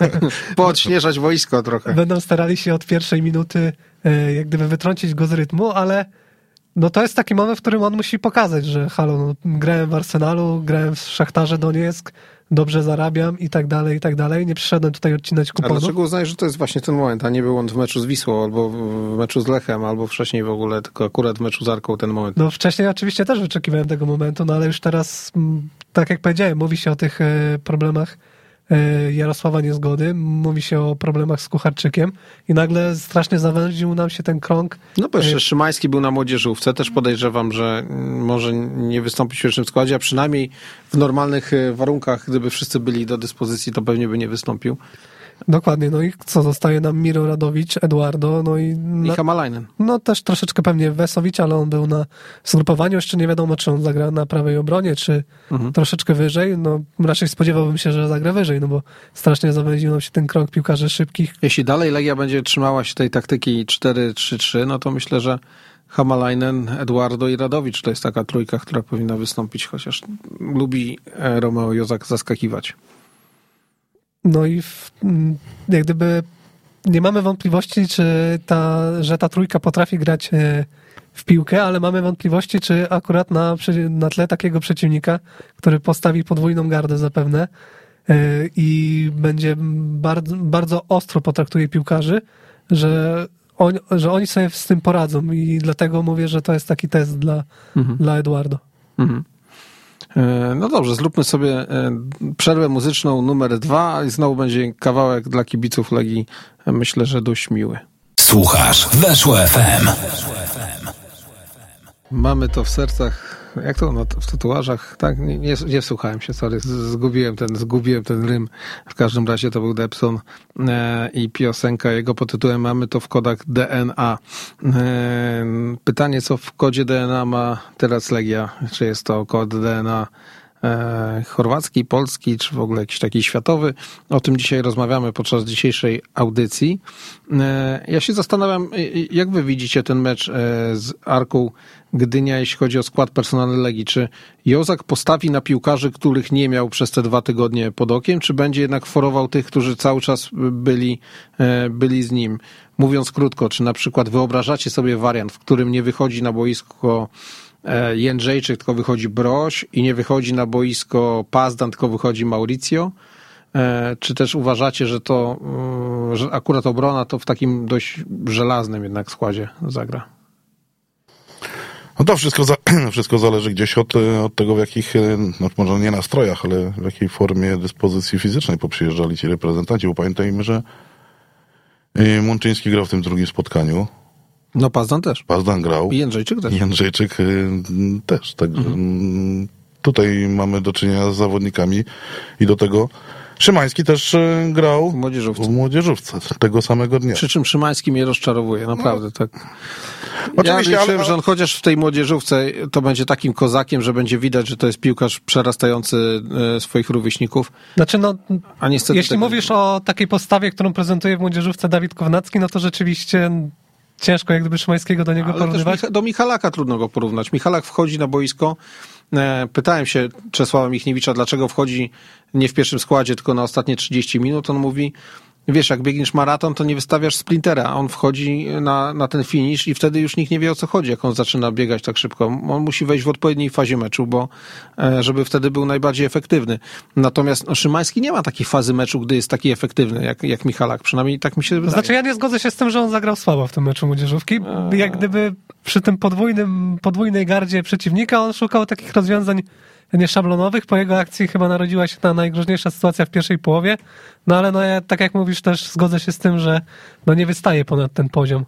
poodśnieżać wojsko trochę. Będą starali się od pierwszej minuty jak gdyby wytrącić go z rytmu, ale no to jest taki moment, w którym on musi pokazać, że halo, no, grałem w Arsenalu, grałem w Szachtarze Donieck, dobrze zarabiam i tak dalej. Nie przyszedłem tutaj odcinać kuponu. A dlaczego uznajesz, że to jest właśnie ten moment, a nie był on w meczu z Wisłą, albo w meczu z Lechem, albo wcześniej w ogóle, tylko akurat w meczu z Arką ten moment? No wcześniej oczywiście też wyczekiwałem tego momentu, no ale już teraz, tak jak powiedziałem, mówi się o tych problemach Jarosława Niezgody, mówi się o problemach z Kucharczykiem i nagle strasznie zawęził nam się ten krąg. No bo jeszcze Szymański był na młodzieżówce, też podejrzewam, że może nie wystąpić w pierwszym składzie, a przynajmniej w normalnych warunkach, gdyby wszyscy byli do dyspozycji, to pewnie by nie wystąpił. Dokładnie, no i co, zostaje nam Miro Radowicz, Eduardo, no i Hamalainen. No też troszeczkę pewnie Wesowicz, ale on był na zgrupowaniu, jeszcze nie wiadomo, czy on zagra na prawej obronie, czy troszeczkę wyżej, no raczej spodziewałbym się, że zagra wyżej, no bo strasznie zawęził nam się ten krąg piłkarzy szybkich. Jeśli dalej Legia będzie trzymała się tej taktyki 4-3-3, no to myślę, że Hamalainen, Eduardo i Radowicz to jest taka trójka, która powinna wystąpić, chociaż lubi Romeo Jozak zaskakiwać. No i jak gdyby nie mamy wątpliwości, że ta trójka potrafi grać w piłkę, ale mamy wątpliwości, czy akurat na tle takiego przeciwnika, który postawi podwójną gardę zapewne i będzie bardzo, bardzo ostro potraktuje piłkarzy, że oni sobie z tym poradzą i dlatego mówię, że to jest taki test dla Eduardo. No dobrze, zróbmy sobie przerwę muzyczną numer 2 i znowu będzie kawałek dla kibiców Legii, myślę, że dość miły. Słuchasz Weszło FM. Mamy to w sercach, jak to w tatuażach, tak? Nie słuchałem się, sorry, zgubiłem ten rym. W każdym razie to był Debson i piosenka jego pod tytułem Mamy to w kodach DNA. Pytanie, co w kodzie DNA ma teraz Legia? Czy jest to kod DNA chorwacki, polski, czy w ogóle jakiś taki światowy? O tym dzisiaj rozmawiamy podczas dzisiejszej audycji. Ja się zastanawiam, jak wy widzicie ten mecz z Arką Gdynia, jeśli chodzi o skład personalny Legii. Czy Jozak postawi na piłkarzy, których nie miał przez te 2 tygodnie pod okiem, czy będzie jednak forował tych, którzy cały czas byli z nim? Mówiąc krótko, czy na przykład wyobrażacie sobie wariant, w którym nie wychodzi na boisko Jędrzejczyk, tylko wychodzi Broś i nie wychodzi na boisko Pazdan, tylko wychodzi Mauricio? Czy też uważacie, że akurat obrona to w takim dość żelaznym jednak składzie zagra? No to wszystko zależy gdzieś od tego, w jakich, no może nie nastrojach, ale w jakiej formie dyspozycji fizycznej poprzyjeżdżali ci reprezentanci, bo pamiętajmy, że Mączyński grał w tym drugim spotkaniu. No Pazdan też. Pazdan grał. I Jędrzejczyk też. Jędrzejczyk też. Także tutaj mamy do czynienia z zawodnikami i do tego Szymański też grał w młodzieżówce tego samego dnia. Przy czym Szymański mnie rozczarowuje, naprawdę. Tak. Oczywiście, ja liczyłem, że on chociaż w tej młodzieżówce to będzie takim kozakiem, że będzie widać, że to jest piłkarz przerastający swoich rówieśników. Znaczy, no, a niestety jeśli mówisz o takiej postawie, którą prezentuje w młodzieżówce Dawid Kownacki, no to rzeczywiście ciężko jak gdyby Szymańskiego do niego porównywać. Do Michalaka trudno go porównać. Michalak wchodzi na boisko. Pytałem się Czesława Michniewicza, dlaczego wchodzi nie w pierwszym składzie, tylko na ostatnie 30 minut. On mówi, wiesz, jak biegniesz maraton, to nie wystawiasz sprintera, a on wchodzi na ten finish i wtedy już nikt nie wie, o co chodzi, jak on zaczyna biegać tak szybko. On musi wejść w odpowiedniej fazie meczu, bo żeby wtedy był najbardziej efektywny. Natomiast Szymański nie ma takiej fazy meczu, gdy jest taki efektywny, jak Michalak. Przynajmniej tak mi się wydaje. Znaczy, ja nie zgodzę się z tym, że on zagrał słabo w tym meczu młodzieżówki. Jak gdyby przy tym podwójnej gardzie przeciwnika on szukał takich rozwiązań nieszablonowych. Po jego akcji chyba narodziła się ta najgroźniejsza sytuacja w pierwszej połowie. No ale no ja, tak jak mówisz, też zgodzę się z tym, że no nie wystaje ponad ten poziom.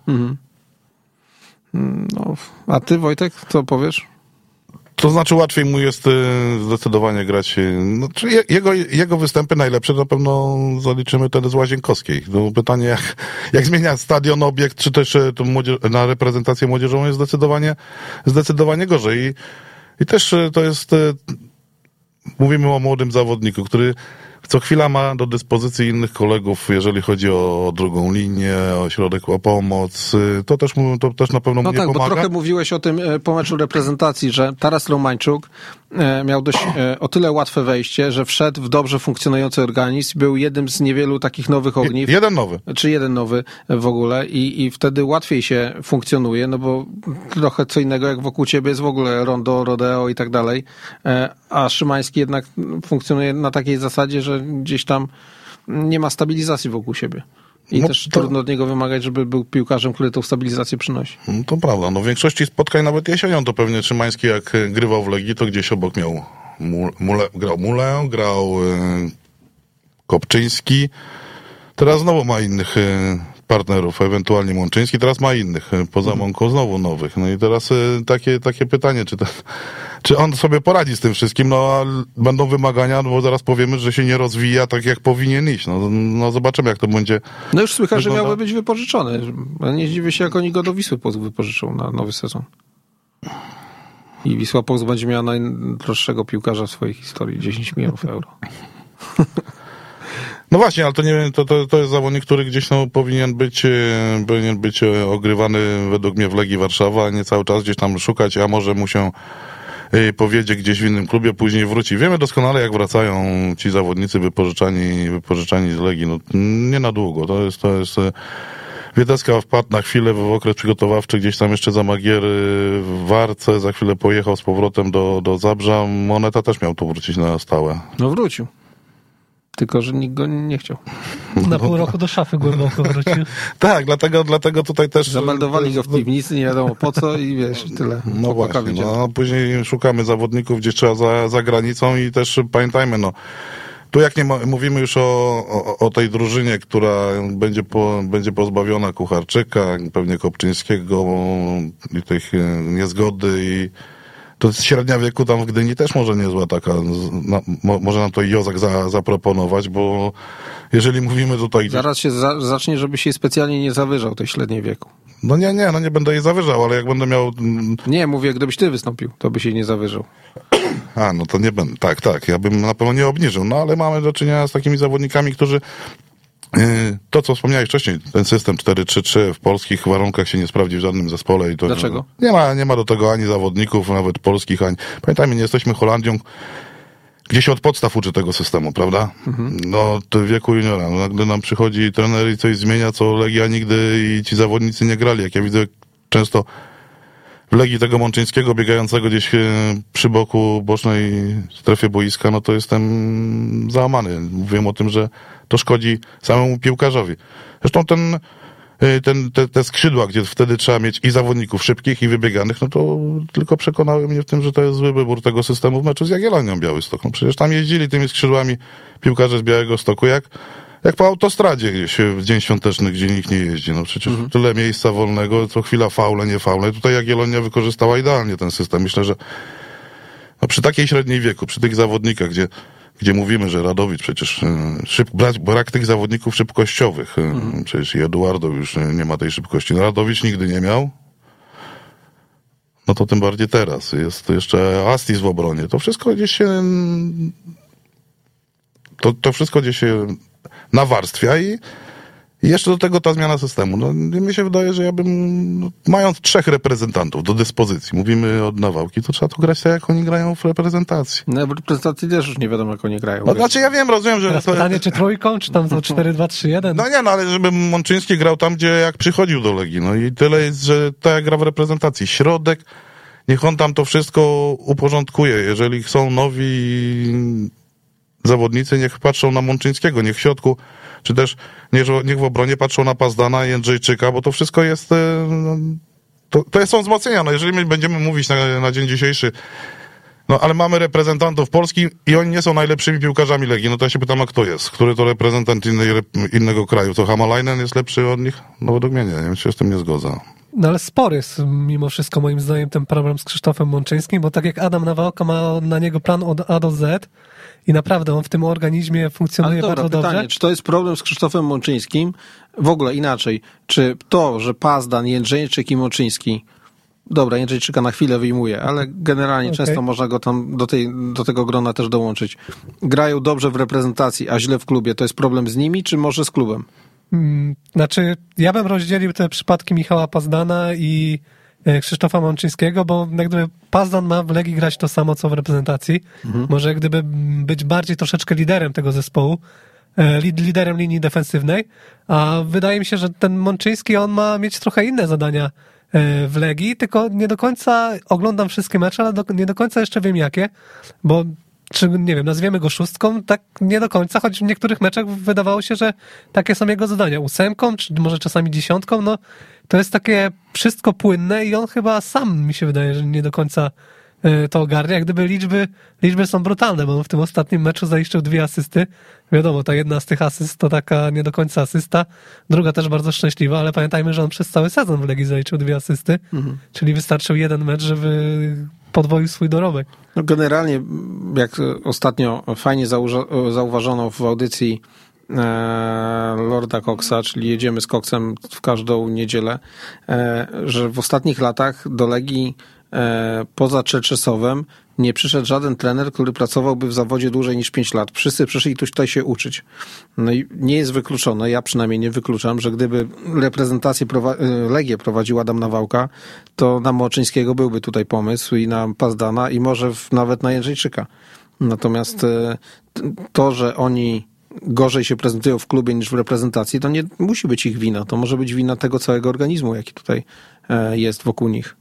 No, a ty, Wojtek, co powiesz? To znaczy łatwiej mu jest zdecydowanie grać. No, jego występy najlepsze na pewno zaliczymy ten z Łazienkowskiej. No, pytanie, jak zmienia stadion, obiekt, czy też na reprezentację młodzieżową jest zdecydowanie gorzej. I też to jest, mówimy o młodym zawodniku, który co chwila ma do dyspozycji innych kolegów, jeżeli chodzi o drugą linię, o środek, o pomoc. To też na pewno mu nie pomaga. Bo trochę mówiłeś o tym po meczu reprezentacji, że Taras Romańczuk miał dość o tyle łatwe wejście, że wszedł w dobrze funkcjonujący organizm, był jednym z niewielu takich nowych ogniw. Jeden nowy w ogóle i wtedy łatwiej się funkcjonuje, no bo trochę co innego jak wokół ciebie jest w ogóle rondo, rodeo i tak dalej, a Szymański jednak funkcjonuje na takiej zasadzie, że gdzieś tam nie ma stabilizacji wokół siebie. I też trudno od niego wymagać, żeby był piłkarzem, który tą stabilizację przynosi. To prawda. No w większości spotkań nawet jesienią to pewnie Szymański jak grywał w Legii, to gdzieś obok miał grał Mulę, grał Kopczyński. Teraz znowu ma innych partnerów, ewentualnie Mączyński, teraz ma innych, poza Mąką znowu nowych. No i teraz takie pytanie, czy on sobie poradzi z tym wszystkim, no a będą wymagania, no bo zaraz powiemy, że się nie rozwija tak, jak powinien iść. No zobaczymy, jak to będzie. No już słychać, że miałby być wypożyczony. Nie zdziwię się, jak oni go do Wisły wypożyczą na nowy sezon. I Wisła Płock będzie miała najdroższego piłkarza w swojej historii, 10 milionów euro. No właśnie, ale to nie wiem, to jest zawodnik, który gdzieś powinien być ogrywany według mnie w Legii Warszawa, a nie cały czas gdzieś tam szukać, a może mu się powiedzie gdzieś w innym klubie, później wróci. Wiemy doskonale, jak wracają ci zawodnicy wypożyczani z Legii. No, nie na długo. To jest Wiedeska wpadł na chwilę w okres przygotowawczy, gdzieś tam jeszcze za Magiery w Warce, za chwilę pojechał z powrotem do Zabrza. Moneta też miał tu wrócić na stałe. No wrócił. Tylko że nikt go nie chciał. Na pół roku do szafy głęboko wrócił. Tak, dlatego tutaj też... Zameldowali go w piwnicy, nie wiadomo po co i wiesz, tyle. No właśnie, później szukamy zawodników gdzieś trzeba za granicą i też pamiętajmy, tu jak mówimy już o tej drużynie, która będzie pozbawiona Kucharczyka, pewnie Kopczyńskiego i tych niezgody i to średnia wieku tam w Gdyni też może niezła taka, może nam to Jozak zaproponować, bo jeżeli mówimy tutaj... Zaraz się zacznie, żeby się specjalnie nie zawyżał tej średniej wieku. No nie będę jej zawyżał, ale jak będę miał... Nie, mówię, gdybyś ty wystąpił, to by się nie zawyżał. No to nie będę, tak, ja bym na pewno nie obniżył, no ale mamy do czynienia z takimi zawodnikami, którzy to, co wspomniałeś wcześniej, ten system 4-3-3 w polskich warunkach się nie sprawdzi w żadnym zespole. I to dlaczego? Nie ma do tego ani zawodników, nawet polskich, ani... Pamiętajmy, nie jesteśmy Holandią, gdzie się od podstaw uczy tego systemu, prawda? No, to w wieku juniora. No, gdy nam przychodzi trener i coś zmienia, co Legia nigdy i ci zawodnicy nie grali. Jak ja widzę często w Legii tego Mączyńskiego biegającego gdzieś przy boku bocznej strefie boiska, no to jestem załamany. Mówiłem o tym, że to szkodzi samemu piłkarzowi. Zresztą te skrzydła, gdzie wtedy trzeba mieć i zawodników szybkich, i wybieganych, no to tylko przekonały mnie w tym, że to jest zły wybór tego systemu w meczu z Jagiellonią Białystok. No przecież tam jeździli tymi skrzydłami piłkarze z Białegostoku, jak po autostradzie gdzieś w dzień świąteczny, gdzie nikt nie jeździ. No przecież tyle miejsca wolnego, co chwila faule, nie faule. Tutaj Jagiellonia wykorzystała idealnie ten system. Myślę, że przy takiej średniej wieku, przy tych zawodnikach, gdzie mówimy, że Radowicz przecież brak tych zawodników szybkościowych. Przecież i Eduardo już nie ma tej szybkości. Radowicz nigdy nie miał. No to tym bardziej teraz. Jest jeszcze Astis w obronie. To wszystko gdzieś się to wszystko gdzieś się nawarstwia i jeszcze do tego ta zmiana systemu. No, mi się wydaje, że ja bym, mając 3 reprezentantów do dyspozycji, mówimy od Nawałki, to trzeba tu grać tak, jak oni grają w reprezentacji. No w reprezentacji też już nie wiadomo, jak oni grają. No, znaczy ja rozumiem, że... Teraz pytanie, czy trójką, czy tam to 4-2-3-1? No ale żeby Mączyński grał tam, gdzie jak przychodził do Legii. No i tyle jest, że tak jak gra w reprezentacji. Środek, niech on tam to wszystko uporządkuje. Jeżeli są nowi zawodnicy, niech patrzą na Mączyńskiego, niech w środku, czy też niech w obronie patrzą na Pazdana i Jędrzejczyka, bo to wszystko jest, to są wzmocnienia. No jeżeli my będziemy mówić na dzień dzisiejszy, no ale mamy reprezentantów Polski i oni nie są najlepszymi piłkarzami Legii, no to ja się pytam, a kto jest? Który to reprezentant innego kraju? To Hamalainen jest lepszy od nich? No według mnie nie, ja się z tym nie zgodzę. No ale spory jest mimo wszystko moim zdaniem ten problem z Krzysztofem Mączyńskim, bo tak jak Adam Nawałka ma na niego plan od A do Z i naprawdę on w tym organizmie funkcjonuje bardzo pytanie, dobrze. Czy to jest problem z Krzysztofem Mączyńskim? W ogóle inaczej. Czy to, że Pazdan, Jędrzejczyk i Mączyński dobra, Jędrzejczyka na chwilę wyjmuję, ale generalnie często można go tam do tego grona też dołączyć. Grają dobrze w reprezentacji, a źle w klubie. To jest problem z nimi, czy może z klubem? Znaczy, ja bym rozdzielił te przypadki Michała Pazdana i Krzysztofa Mączyńskiego, bo jak gdyby Pazdan ma w Legii grać to samo, co w reprezentacji. Może gdyby być bardziej troszeczkę liderem tego zespołu, liderem linii defensywnej, a wydaje mi się, że ten Mączyński, on ma mieć trochę inne zadania w Legii, tylko nie do końca oglądam wszystkie mecze, ale nie do końca jeszcze wiem jakie, bo czy, nie wiem, nazwiemy go szóstką, tak nie do końca, choć w niektórych meczach wydawało się, że takie są jego zadania. 8, czy może czasami 10, no to jest takie wszystko płynne i on chyba sam, mi się wydaje, że nie do końca to ogarnia. Jak gdyby liczby są brutalne, bo on w tym ostatnim meczu zaliczył 2 asysty. Wiadomo, ta jedna z tych asyst to taka nie do końca asysta, druga też bardzo szczęśliwa, ale pamiętajmy, że on przez cały sezon w Legii zaliczył 2 asysty, czyli wystarczył jeden mecz, żeby podwoił swój dorobek. No generalnie, jak ostatnio fajnie zauważono w audycji Lorda Coxa, czyli jedziemy z Coxem w każdą niedzielę, że w ostatnich latach do Legii poza Czerczesowem nie przyszedł żaden trener, który pracowałby w zawodzie dłużej niż 5 lat. Wszyscy przyszli tutaj się uczyć. No i nie jest wykluczone, ja przynajmniej nie wykluczam, że gdyby reprezentację Legię prowadził Adam Nawałka, to na Moczyńskiego byłby tutaj pomysł i na Pazdana i może nawet na Jędrzejczyka. Natomiast to, że oni gorzej się prezentują w klubie niż w reprezentacji, to nie musi być ich wina. To może być wina tego całego organizmu, jaki tutaj jest wokół nich.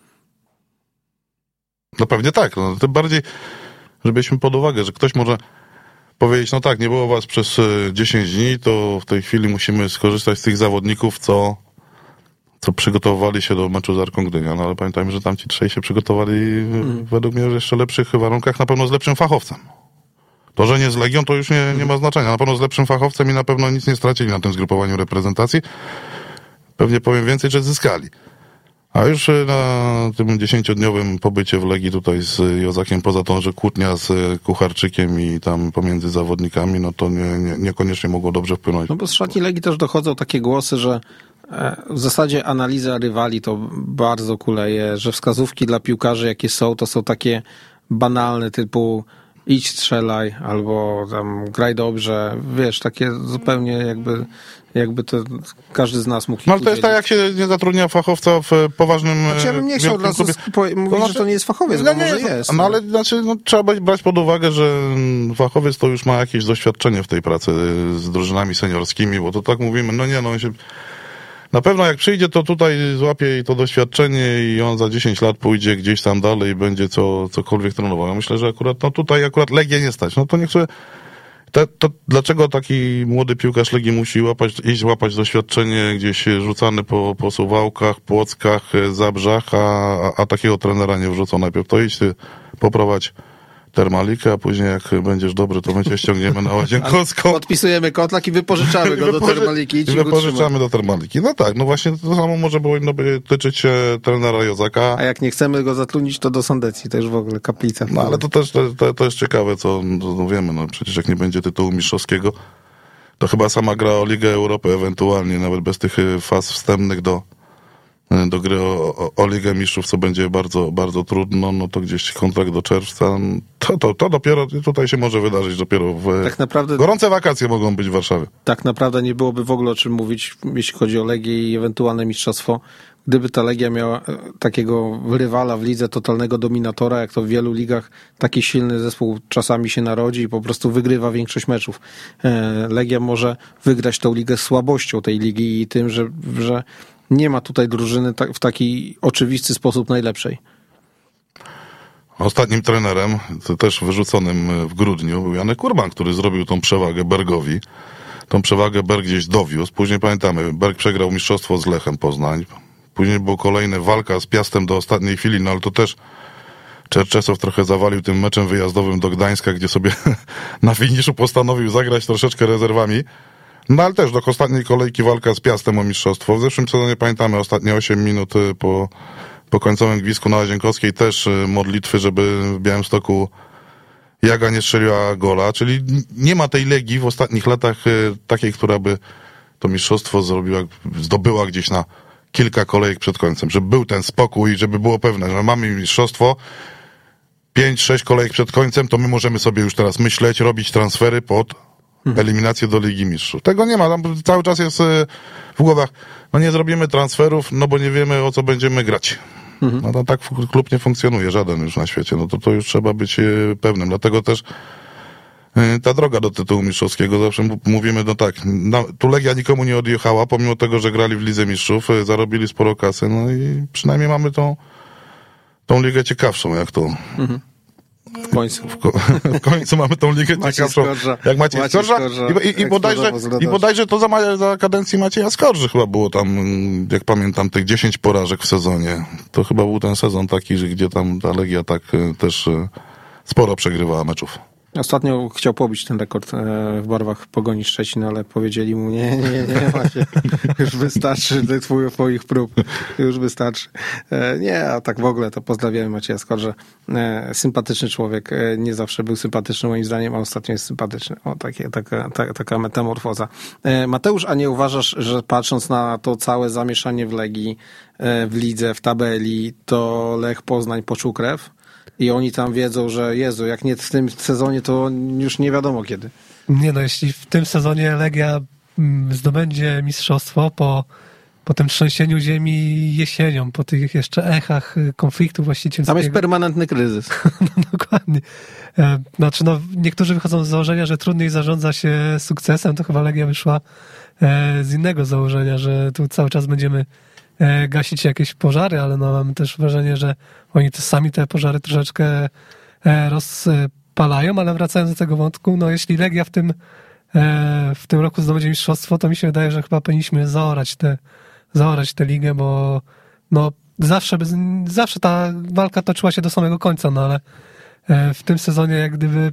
No pewnie tak. No, tym bardziej, żebyśmy pod uwagę, że ktoś może powiedzieć, no tak, nie było was przez 10 dni, to w tej chwili musimy skorzystać z tych zawodników, co przygotowywali się do meczu z Arką Gdynia. No ale pamiętajmy, że tamci trzej się przygotowali według mnie w jeszcze lepszych warunkach, na pewno z lepszym fachowcem. To, że nie z Legią, to już nie ma znaczenia. Na pewno z lepszym fachowcem i na pewno nic nie stracili na tym zgrupowaniu reprezentacji. Pewnie powiem więcej, że zyskali. A już na tym 10-dniowym pobycie w Legii tutaj z Jozakiem, poza tą, że kłótnia z Kucharczykiem i tam pomiędzy zawodnikami, no to niekoniecznie mogło dobrze wpłynąć. No bo z szatni Legii też dochodzą takie głosy, że w zasadzie analiza rywali to bardzo kuleje, że wskazówki dla piłkarzy jakie są, to są takie banalne typu idź strzelaj, albo tam graj dobrze, wiesz, takie zupełnie jakby to każdy z nas mógł ich No ale to jest tak, jak się nie zatrudnia fachowca w poważnym... Znaczy, ja bym nie chciał od razu mówić, że to nie jest fachowiec, no, bo może jest. No ale trzeba brać pod uwagę, że fachowiec to już ma jakieś doświadczenie w tej pracy z drużynami seniorskimi, bo to tak mówimy, on się... Na pewno jak przyjdzie, to tutaj złapie to doświadczenie i on za 10 lat pójdzie gdzieś tam dalej i będzie cokolwiek trenował. Ja myślę, że akurat tutaj Legię nie stać. No to niech sobie... To dlaczego taki młody piłkarz Legii musi iść łapać doświadczenie gdzieś rzucany po Suwałkach, Płockach, Zabrzach, a takiego trenera nie wrzucą najpierw. To idź poprowadź Termalikę, a później jak będziesz dobry, to my cię ściągniemy na Łazienkowską. Podpisujemy kotlak i wypożyczamy go do Termaliki. I wypożyczamy do Termaliki. No tak, no właśnie to samo może powinno tyczyć się trenera Jozaka. A jak nie chcemy go zatrudnić, to do Sandecji, to już w ogóle kaplica. No ale to też to jest ciekawe, co wiemy, no przecież jak nie będzie tytułu mistrzowskiego, to chyba sama gra o Ligę Europy ewentualnie, nawet bez tych faz wstępnych do gry o Ligę Mistrzów, co będzie bardzo, bardzo trudno, no to gdzieś kontrakt do czerwca, to dopiero tutaj się może wydarzyć dopiero tak naprawdę, gorące wakacje mogą być w Warszawie. Tak naprawdę nie byłoby w ogóle o czym mówić, jeśli chodzi o Legię i ewentualne mistrzostwo, gdyby ta Legia miała takiego rywala w lidze, totalnego dominatora, jak to w wielu ligach taki silny zespół czasami się narodzi i po prostu wygrywa większość meczów. Legia może wygrać tą ligę słabością tej ligi i tym, że nie ma tutaj drużyny w taki oczywisty sposób najlepszej. Ostatnim trenerem, to też wyrzuconym w grudniu, był Janek Urban, który zrobił tą przewagę Bergowi. Tą przewagę Berg gdzieś dowiózł. Później pamiętamy, Berg przegrał mistrzostwo z Lechem Poznań. Później była kolejna walka z Piastem do ostatniej chwili, no ale to też Czerczesow trochę zawalił tym meczem wyjazdowym do Gdańska, gdzie sobie na finiszu postanowił zagrać troszeczkę rezerwami. No ale też do ostatniej kolejki walka z Piastem o mistrzostwo. W zeszłym sezonie pamiętamy ostatnie 8 minut po końcowym gwizdku na Łazienkowskiej też modlitwy, żeby w Białymstoku Jaga nie strzeliła gola. Czyli nie ma tej Legii w ostatnich latach takiej, która by to mistrzostwo zdobyła gdzieś na kilka kolejek przed końcem, żeby był ten spokój, żeby było pewne, że mamy mistrzostwo, 5-6 kolejek przed końcem, to my możemy sobie już teraz myśleć, robić transfery pod eliminację do Ligi Mistrzów. Tego nie ma, tam cały czas jest w głowach, no nie zrobimy transferów, no bo nie wiemy, o co będziemy grać. No to tak klub nie funkcjonuje, żaden już na świecie, no to już trzeba być pewnym, dlatego też ta droga do tytułu mistrzowskiego, zawsze mówimy, no tak, tu Legia nikomu nie odjechała, pomimo tego, że grali w Lidze Mistrzów, zarobili sporo kasy, no i przynajmniej mamy tą ligę ciekawszą, jak to... W końcu. W końcu mamy tą ligę ciekawszą. Jak Maciej Skorża. I bodajże to za kadencji Macieja Skorży chyba było tam, jak pamiętam, tych 10 porażek w sezonie. To chyba był ten sezon taki, że gdzie tam ta Legia tak też sporo przegrywała meczów. Ostatnio chciał pobić ten rekord w barwach Pogoni Szczecin, ale powiedzieli mu nie, Macie, już wystarczy twoich prób, już wystarczy. Nie, a tak w ogóle to pozdrawiamy Macieja Skorżę. Sympatyczny człowiek, nie zawsze był sympatyczny moim zdaniem, a ostatnio jest sympatyczny. O, taka metamorfoza. Mateusz, a nie uważasz, że patrząc na to całe zamieszanie w Legii, w lidze, w tabeli, to Lech Poznań poczuł krew? I oni tam wiedzą, że Jezu, jak nie w tym sezonie, to już nie wiadomo kiedy. Nie no, jeśli w tym sezonie Legia zdobędzie mistrzostwo po tym trzęsieniu ziemi jesienią, po tych jeszcze echach konfliktu właścicielskiego. Tam jest permanentny kryzys. No, dokładnie. Znaczy, niektórzy wychodzą z założenia, że trudniej zarządza się sukcesem, to chyba Legia wyszła z innego założenia, że tu cały czas będziemy gasić jakieś pożary, ale mam też wrażenie, że oni sami te pożary troszeczkę rozpalają, ale wracając do tego wątku, no jeśli Legia w tym roku zdobędzie mistrzostwo, to mi się wydaje, że chyba powinniśmy zaorać tę ligę, bo no zawsze ta walka toczyła się do samego końca, no ale w tym sezonie jak gdyby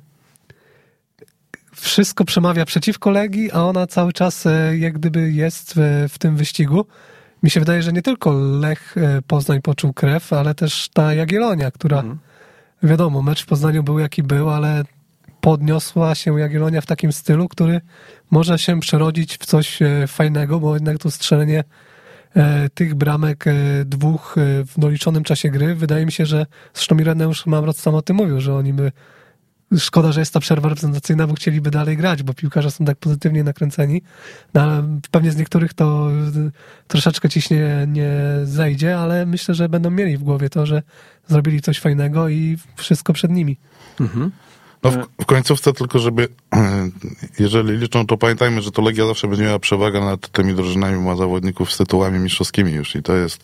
wszystko przemawia przeciwko Legii, a ona cały czas jak gdyby jest w tym wyścigu. Mi się wydaje, że nie tylko Lech Poznań poczuł krew, ale też ta Jagiellonia, która, wiadomo, mecz w Poznaniu był jaki był, ale podniosła się Jagiellonia w takim stylu, który może się przerodzić w coś fajnego, bo jednak to strzelenie tych bramek dwóch w doliczonym czasie gry, wydaje mi się, że zresztą Ireneusz Mamrot sam o tym mówił, że oni by szkoda, że jest ta przerwa reprezentacyjna, bo chcieliby dalej grać, bo piłkarze są tak pozytywnie nakręceni. No, ale pewnie z niektórych to troszeczkę ciśnie nie zejdzie, ale myślę, że będą mieli w głowie to, że zrobili coś fajnego i wszystko przed nimi. Mhm. No w końcówce tylko, żeby jeżeli liczą, to pamiętajmy, że to Legia zawsze będzie miała przewagę nad tymi drużynami, ma zawodników z tytułami mistrzowskimi już i to jest...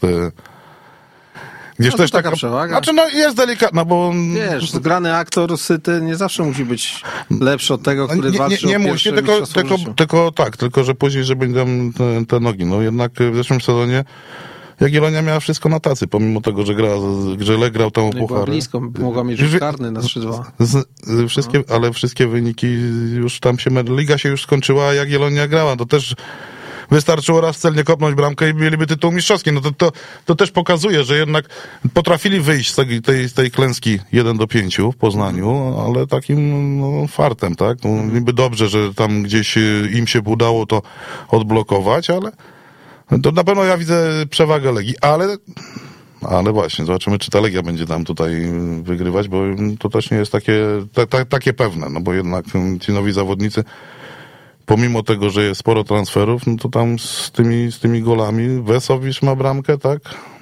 Gdzieś no też taka przewaga. Znaczy, no jest delikatna, bo... Wiesz, zgrany aktor syty nie zawsze musi być lepszy od tego, który walczy nie o musi, tylko że później, że będą te nogi. No jednak w zeszłym sezonie Jagiellonia miała wszystko na tacy, pomimo tego, że Lech grał tam o puchary. Blisko, mogła mieć rzut karny na 3-2. Ale wszystkie wyniki już tam liga się już skończyła, a Jagiellonia grała. To też wystarczyło raz celnie kopnąć bramkę i mieliby tytuł mistrzowski. No to też pokazuje, że jednak potrafili wyjść z tej klęski 1-5 w Poznaniu, ale takim fartem, tak? No, niby dobrze, że tam gdzieś im się udało to odblokować, ale to na pewno ja widzę przewagę Legii, ale właśnie, zobaczymy, czy ta Legia będzie tam tutaj wygrywać, bo to też nie jest takie pewne, no bo jednak ci nowi zawodnicy, pomimo tego, że jest sporo transferów, no to tam z tymi golami Wesowicz ma bramkę, tak?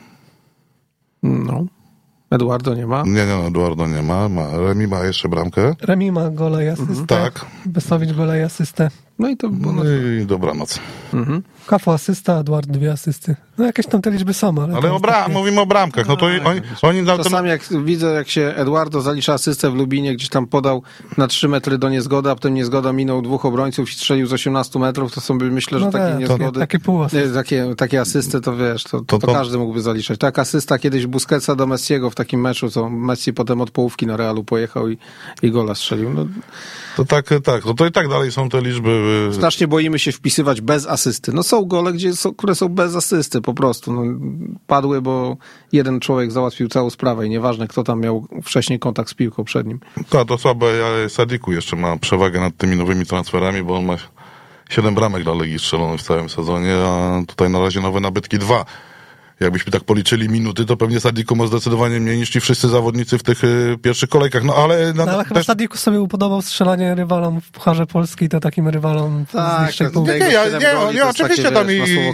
No. Eduardo nie ma? Nie, Eduardo nie ma. Remi ma jeszcze bramkę. Remi ma gola i asystę. Tak. Wesowicz gola i asystę. No i to było... I dobranoc. Kafo asysta, Eduard 2 asysty. No jakieś tam te liczby są, ale... mówimy o bramkach. No to oni czasami jak widzę, jak się Eduardo zalicza asystę w Lubinie, gdzieś tam podał na 3 metry do niezgody, a potem niezgoda minął 2 obrońców i strzelił z 18 metrów, to sobie myślę, że takie niezgody... Takie półasysty. Takie asysty, to wiesz, to każdy mógłby zaliczać. Tak, asysta kiedyś Busquetsa do Messiego w takim meczu, co Messi potem od połówki na Realu pojechał i gola strzelił. No. To tak. No to i tak dalej są te liczby. Strasznie boimy się wpisywać bez asysty. No są gole, które są bez asysty po prostu. No, padły, bo jeden człowiek załatwił całą sprawę i nieważne, kto tam miał wcześniej kontakt z piłką przed nim. To słabe, Sadiku jeszcze ma przewagę nad tymi nowymi transferami, bo on ma 7 bramek dla Legii strzelonych w całym sezonie, a tutaj na razie nowe nabytki 2. jakbyśmy tak policzyli minuty, to pewnie Sadiku ma zdecydowanie mniej niż ci wszyscy zawodnicy w tych pierwszych kolejkach. No ale chyba Sadiku sobie upodobał strzelanie rywalom w Pucharze Polski, to takim rywalom tak, nie, oczywiście tam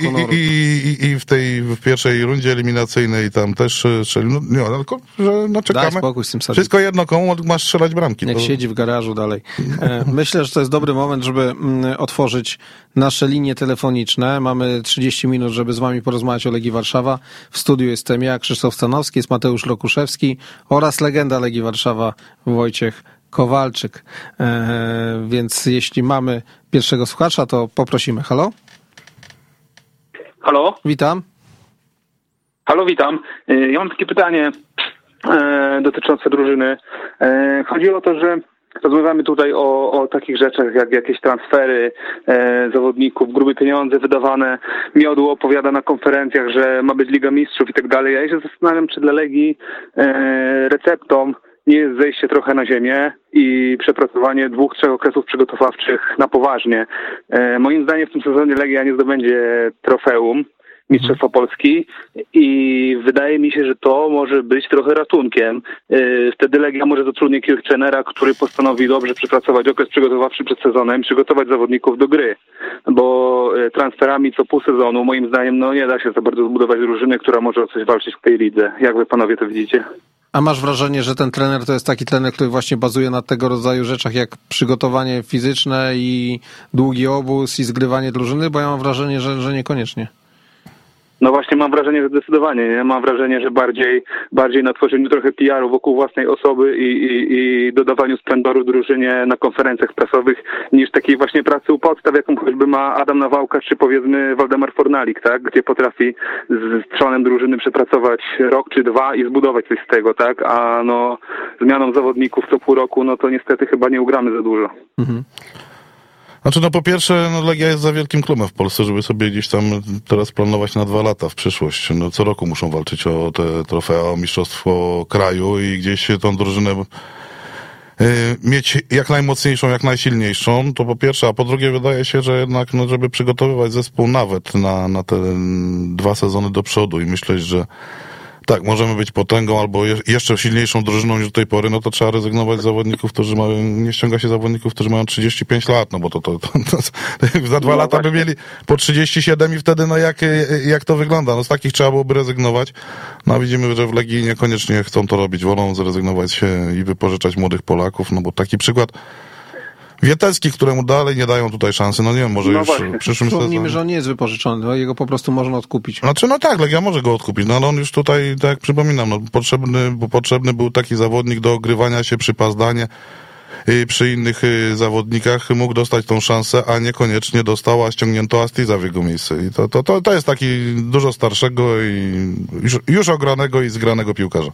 w pierwszej rundzie eliminacyjnej tam też strzelił. No, tylko, że czekamy. Daj spokój z tym Sadiku. Wszystko jedno, komu masz strzelać bramki. Jak siedzi w garażu dalej. Myślę, że to jest dobry moment, żeby otworzyć nasze linie telefoniczne. Mamy 30 minut, żeby z wami porozmawiać o Legii Warszawa. W studiu jestem ja, Krzysztof Stanowski, jest Mateusz Lokuszewski oraz legenda Legii Warszawa Wojciech Kowalczyk. Więc jeśli mamy pierwszego słuchacza, to poprosimy. Halo? Halo? Witam. Halo, witam. Ja mam takie pytanie dotyczące drużyny. Chodzi o to, że rozmawiamy tutaj o takich rzeczach jak jakieś transfery zawodników, grube pieniądze wydawane. Miodło opowiada na konferencjach, że ma być Liga Mistrzów i tak dalej. Ja się zastanawiam, czy dla Legii receptą nie jest zejście trochę na ziemię i przepracowanie 2-3 okresów przygotowawczych na poważnie. Moim zdaniem w tym sezonie Legia nie zdobędzie trofeum Mistrzostwa Polski i wydaje mi się, że to może być trochę ratunkiem. Wtedy Legia może zatrudnić jakiegoś trenera, który postanowi dobrze przepracować okres przygotowawczy przed sezonem, przygotować zawodników do gry, bo transferami co pół sezonu moim zdaniem nie da się za bardzo zbudować drużyny, która może o coś walczyć w tej lidze. Jak wy panowie to widzicie? A masz wrażenie, że ten trener to jest taki trener, który właśnie bazuje na tego rodzaju rzeczach jak przygotowanie fizyczne i długi obóz i zgrywanie drużyny? Bo ja mam wrażenie, że niekoniecznie. No właśnie mam wrażenie, że zdecydowanie, nie? Mam wrażenie, że bardziej na tworzeniu trochę PR-u wokół własnej osoby i dodawaniu splendoru drużynie na konferencjach prasowych niż takiej właśnie pracy u podstaw, jaką choćby ma Adam Nawałka czy powiedzmy Waldemar Fornalik, tak? Gdzie potrafi z trzonem drużyny przepracować rok czy dwa i zbudować coś z tego, tak? A zmianą zawodników co pół roku, to niestety chyba nie ugramy za dużo. Mhm. Znaczy, po pierwsze, Legia jest za wielkim klubem w Polsce, żeby sobie gdzieś tam teraz planować na 2 lata w przyszłość. Co roku muszą walczyć o te trofea, o mistrzostwo kraju i gdzieś tą drużynę mieć jak najmocniejszą, jak najsilniejszą, to po pierwsze, a po drugie wydaje się, że jednak, żeby przygotowywać zespół nawet na te 2 sezony do przodu i myśleć, że tak, możemy być potęgą albo jeszcze silniejszą drużyną niż do tej pory, to trzeba rezygnować z zawodników, którzy nie ściąga się zawodników, którzy mają 35 lat, bo to za 2 lata by mieli po 37 i wtedy, jak to wygląda? Z takich trzeba byłoby rezygnować. Widzimy, że w Legii niekoniecznie chcą to robić, wolą zrezygnować się i wypożyczać młodych Polaków, bo taki przykład Wietelski, któremu dalej nie dają tutaj szansy, nie wiem, może już w przyszłym sezonie. Wspomnijmy, że on nie jest wypożyczony, jego po prostu można odkupić. Tak, Legia może go odkupić, ale on już tutaj, tak jak przypominam, potrzebny był taki zawodnik do ogrywania się przy Pazdanie i przy innych zawodnikach mógł dostać tą szansę, a niekoniecznie dostał, a ściągnięto Astiza w jego miejsce. I to jest taki dużo starszego i już ogranego i zgranego piłkarza.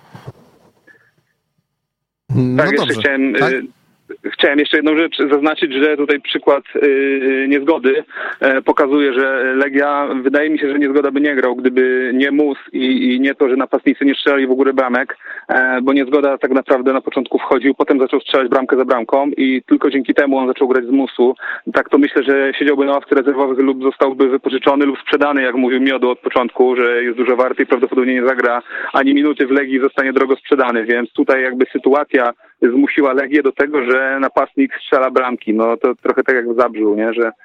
Tak, jeszcze dobrze. Chciałem jeszcze jedną rzecz zaznaczyć, że tutaj przykład Niezgody pokazuje, że Legia, wydaje mi się, że Niezgoda by nie grał, gdyby nie mus i nie to, że napastnicy nie strzelali w ogóle bramek, bo Niezgoda tak naprawdę na początku wchodził, potem zaczął strzelać bramkę za bramką i tylko dzięki temu on zaczął grać z musu. Tak to myślę, że siedziałby na ławce rezerwowych lub zostałby wypożyczony lub sprzedany, jak mówił Miodło od początku, że jest dużo warty i prawdopodobnie nie zagra ani minuty w Legii, zostanie drogo sprzedany, więc tutaj jakby sytuacja zmusiła Legię do tego, że napastnik strzela bramki. To trochę tak jak w Zabrzu, nie? Że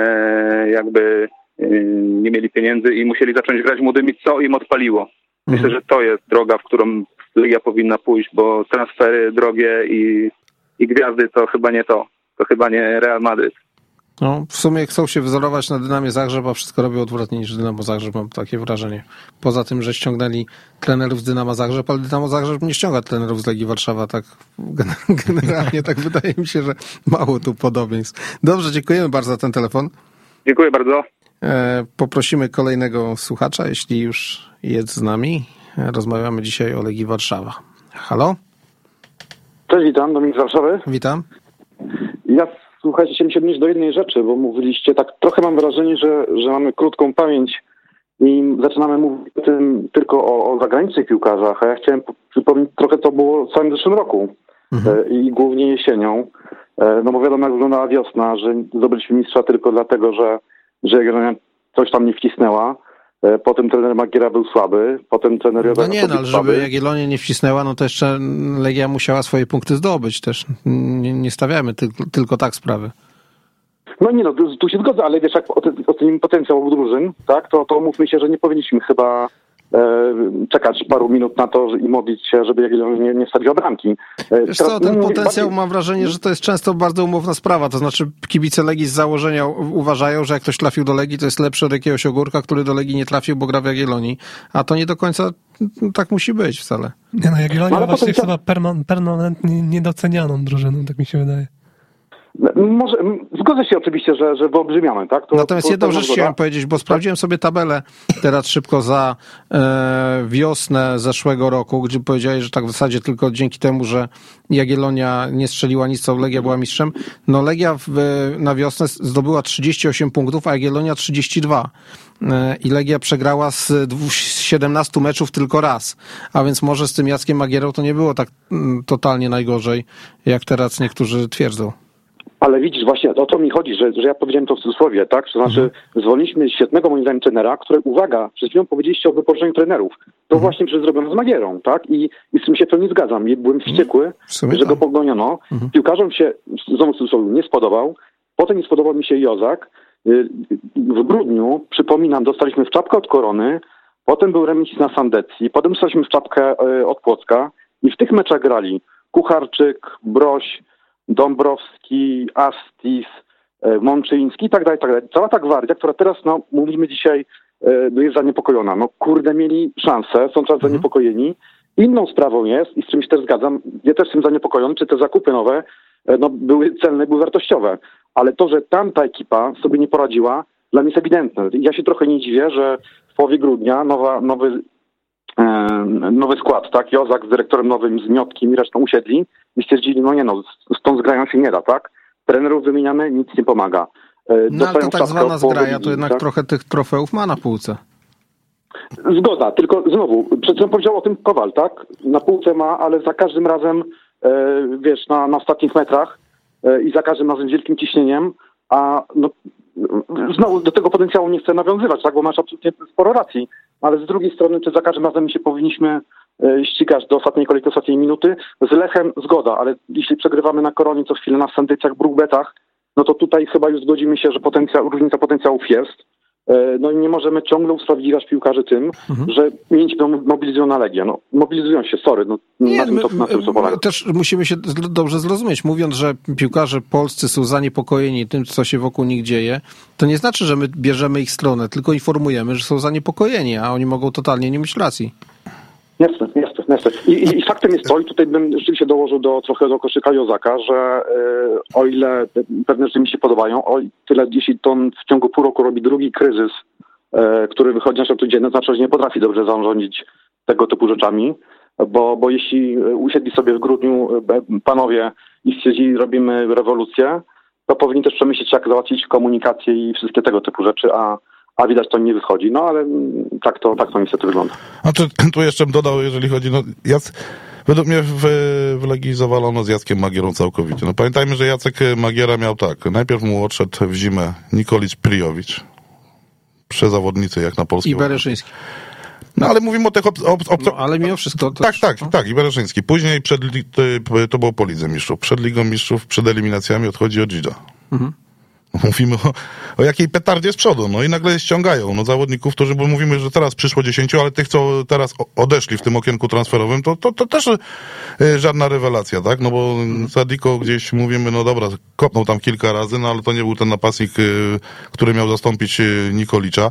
nie mieli pieniędzy i musieli zacząć grać młodymi, co im odpaliło. Myślę, że to jest droga, w którą Legia powinna pójść, bo transfery drogie i gwiazdy to chyba nie to. To chyba nie Real Madryt. W sumie chcą się wzorować na Dynamie Zagrzeb, a wszystko robią odwrotnie niż Dynamo Zagrzeb, mam takie wrażenie. Poza tym, że ściągnęli trenerów z Dynama Zagrzeb, ale Dynamo Zagrzeb nie ściąga trenerów z Legii Warszawa, tak generalnie tak wydaje mi się, że mało tu podobieństw. Dobrze, dziękujemy bardzo za ten telefon. Dziękuję bardzo. Poprosimy kolejnego słuchacza, jeśli już jest z nami. Rozmawiamy dzisiaj o Legii Warszawa. Halo? Cześć, witam, Dominik z Warszawy. Witam. Słuchajcie, chciałem się odnieść do jednej rzeczy, bo mówiliście, tak trochę mam wrażenie, że mamy krótką pamięć i zaczynamy mówić o tym tylko o zagranicznych piłkarzach, a ja chciałem przypomnieć, trochę to było w całym zeszłym roku i głównie jesienią, bo wiadomo jak wyglądała wiosna, że zdobyliśmy mistrza tylko dlatego, że Jagiellonia coś tam nie wcisnęła. Potem trener Magiera był słaby, potem trener Jozaka ale słaby. żeby Jagiellonia nie wcisnęła, no to jeszcze Legia musiała swoje punkty zdobyć też. Nie stawiamy tylko tak sprawy. No nie, tu się zgodzę, ale wiesz, jak ocenimy potencjał obu drużyn, tak, to mówmy się, że nie powinniśmy chyba czekać paru minut na to i modlić się, żeby Jagiellonia nie wstawiła bramki. Wiesz co, ten potencjał, mam wrażenie, że to jest często bardzo umowna sprawa, to znaczy kibice Legii z założenia uważają, że jak ktoś trafił do Legii, to jest lepszy od jakiegoś ogórka, który do Legii nie trafił, bo gra w Jagiellonii, a to nie do końca tak musi być wcale. Nie, no Jagiellonia właśnie chyba permanentnie niedocenianą drużyną, tak mi się wydaje. Może, zgodzę się oczywiście, że wyolbrzymiamy, tak? Natomiast jedną rzecz chciałem powiedzieć, bo sprawdziłem sobie tabelę teraz szybko za wiosnę zeszłego roku, gdzie powiedziałeś, że tak w zasadzie tylko dzięki temu, że Jagiellonia nie strzeliła nic, to Legia była mistrzem. No Legia na wiosnę zdobyła 38 punktów, a Jagiellonia 32. I Legia przegrała z 17 meczów tylko raz. A więc może z tym Jackiem Magierą to nie było tak totalnie najgorzej, jak teraz niektórzy twierdzą. Ale widzisz, właśnie o to mi chodzi, że ja powiedziałem to w cudzysłowie, tak? To znaczy zwolniliśmy świetnego moim zdaniem trenera, który, uwaga, przed chwilą powiedzieliście o wypożyczeniu trenerów. To właśnie przez zrobiono z Magierą, tak? I z tym się to nie zgadzam. Byłem wściekły, że go pogoniono. Piłkarzom się, znowu w cudzysłowie, nie spodobał. Potem nie spodobał mi się Jozak. W grudniu, przypominam, dostaliśmy w czapkę od Korony, potem był remis na Sandecji, potem dostaliśmy w czapkę od Płocka i w tych meczach grali Kucharczyk, Broś, Dąbrowski, Astis, Mączyński i tak dalej, tak dalej. Cała ta gwardia, która teraz, no mówimy dzisiaj, jest zaniepokojona. No kurde, mieli szansę, są teraz zaniepokojeni. Inną sprawą jest, i z czymś też zgadzam, ja też jestem zaniepokojony, czy te zakupy nowe no, były celne, były wartościowe. Ale to, że tamta ekipa sobie nie poradziła, dla mnie jest ewidentne. Ja się trochę nie dziwię, że w połowie grudnia nowy skład, tak? Jozak z dyrektorem nowym, z Miotkiem i resztą usiedli i stwierdzili, stąd zgrają się nie da, tak? Trenerów wymieniamy, nic nie pomaga. No ale to tak zwana zgraja, to jednak tak? Trochę tych trofeów ma na półce. Zgoda, tylko znowu, przed chwilą powiedział o tym Kowal, tak? Na półce ma, ale za każdym razem, wiesz, na ostatnich metrach i za każdym razem z wielkim ciśnieniem, a no, znowu do tego potencjału nie chcę nawiązywać, tak? Bo masz absolutnie sporo racji, ale z drugiej strony, czy za każdym razem my się powinniśmy ścigać do ostatniej kolejki, do ostatniej minuty? Z Lechem zgoda, ale jeśli przegrywamy na Koronie co chwilę na Sandycach, Brukbetach, no to tutaj chyba już zgodzimy się, że różnica potencjałów jest. No i nie możemy ciągle usprawiedliwiać piłkarzy tym, że mieć mobilizują na Legię. No, mobilizują się, sorry. No, na tym co polega. Też musimy się dobrze zrozumieć. Mówiąc, że piłkarze polscy są zaniepokojeni tym, co się wokół nich dzieje, to nie znaczy, że my bierzemy ich stronę, tylko informujemy, że są zaniepokojeni, a oni mogą totalnie nie mieć racji. Jasne. I faktem jest to, i tutaj bym rzeczywiście dołożył trochę do koszyka Jozaka, że o ile pewne rzeczy mi się podobają, o tyle jeśli to w ciągu pół roku robi drugi kryzys, który wychodzi na światło dzienne, to znaczy, że nie potrafi dobrze zarządzić tego typu rzeczami, bo jeśli usiedli sobie w grudniu panowie i stwierdzili, robimy rewolucję, to powinni też przemyśleć, jak załatwić komunikację i wszystkie tego typu rzeczy, a widać, to nie wychodzi. No ale tak to niestety wygląda. A tu jeszcze bym dodał, jeżeli chodzi, według mnie w Legii zawalono z Jackiem Magierą całkowicie. No pamiętajmy, że Jacek Magiera miał tak, najpierw mu odszedł w zimę Nikolic Prijowicz, przezawodnicy jak na polskim. I Bereszyński. No ale mówimy o tych ale mimo wszystko... Tak, i Bereszyński. Później to było po Lidze Mistrzów. Przed Ligą Mistrzów, przed eliminacjami odchodzi Odzidza. Mówimy o jakiej petardzie z przodu, no i nagle ściągają zawodników, którzy, bo mówimy, że teraz przyszło 10, ale tych, co teraz odeszli w tym okienku transferowym, to też żadna rewelacja, tak? No bo Sadiko gdzieś mówimy, no dobra, kopnął tam kilka razy, no ale to nie był ten napastnik, który miał zastąpić Nikolicza.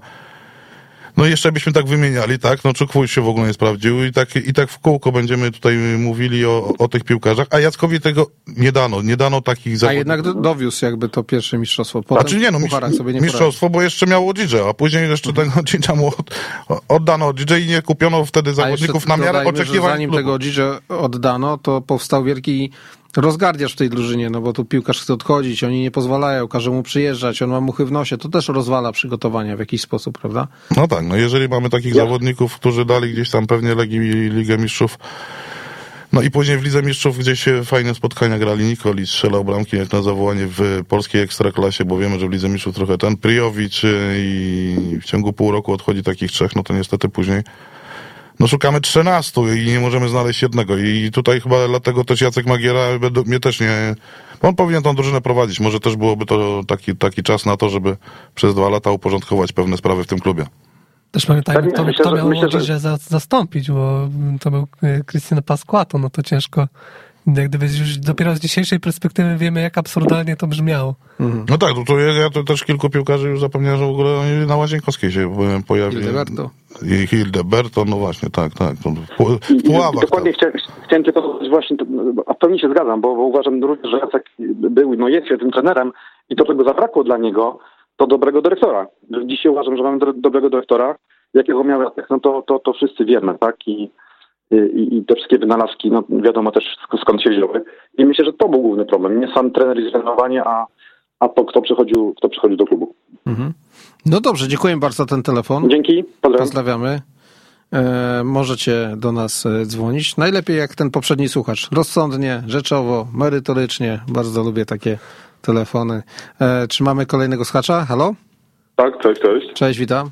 No i jeszcze byśmy tak wymieniali, tak? No Czukwój się w ogóle nie sprawdził i tak w kółko będziemy tutaj mówili o tych piłkarzach, a Jackowi tego nie dano takich zawodów. A jednak dowiózł jakby to pierwsze mistrzostwo. Potem mistrzostwo, bo jeszcze miało Odzidze, a później jeszcze ten Odzidza mu oddano Odzidze i nie kupiono wtedy zawodników na miarę oczekiwań. Zanim tego Odzidze oddano, to powstał wielki rozgardiasz w tej drużynie, no bo tu piłkarz chce odchodzić, oni nie pozwalają, każą mu przyjeżdżać, on ma muchy w nosie, to też rozwala przygotowania w jakiś sposób, prawda? No tak, no jeżeli mamy takich zawodników, którzy dali gdzieś tam pewnie Ligę Mistrzów No i później w Lidze Mistrzów gdzieś fajne spotkania grali. Nikolic strzelał bramki jak na zawołanie w polskiej Ekstraklasie, bo wiemy, że w Lidze Mistrzów trochę ten Prijowicz i w ciągu pół roku odchodzi takich 3, no to niestety później szukamy 13 i nie możemy znaleźć jednego. I tutaj chyba dlatego też Jacek Magiera mnie też nie... On powinien tą drużynę prowadzić. Może też byłoby to taki czas na to, żeby przez 2 lata uporządkować pewne sprawy w tym klubie. Też pamiętajmy, kto miał myślę, że zastąpić, bo to był Cristiano Pasquato, no to ciężko. Jak gdyby już dopiero z dzisiejszej perspektywy wiemy, jak absurdalnie to brzmiało. No tak, ja to też kilku piłkarzy już zapomniałem, że w ogóle na Łazienkowskiej się pojawił. Hildeberto, no właśnie, tak. W Puławach. Dokładnie chciałem tylko właśnie, a w pełni się zgadzam, bo uważam również, że Jacek był, jest świetnym trenerem i to, czego zabrakło dla niego, to dobrego dyrektora. Dzisiaj uważam, że mamy dobrego dyrektora. Jakiego miał Jacek, no to wszyscy wiemy, tak? I te wszystkie wynalazki, no wiadomo też skąd się wzięły. I myślę, że to był główny problem. Nie sam trener i trenowanie, a to, kto przychodził do klubu. Mhm. No dobrze, dziękuję bardzo za ten telefon. Dzięki, pozdrawiamy. Możecie do nas dzwonić. Najlepiej jak ten poprzedni słuchacz. Rozsądnie, rzeczowo, merytorycznie. Bardzo lubię takie telefony. Czy mamy kolejnego słuchacza? Halo? Tak, cześć. Cześć, witam.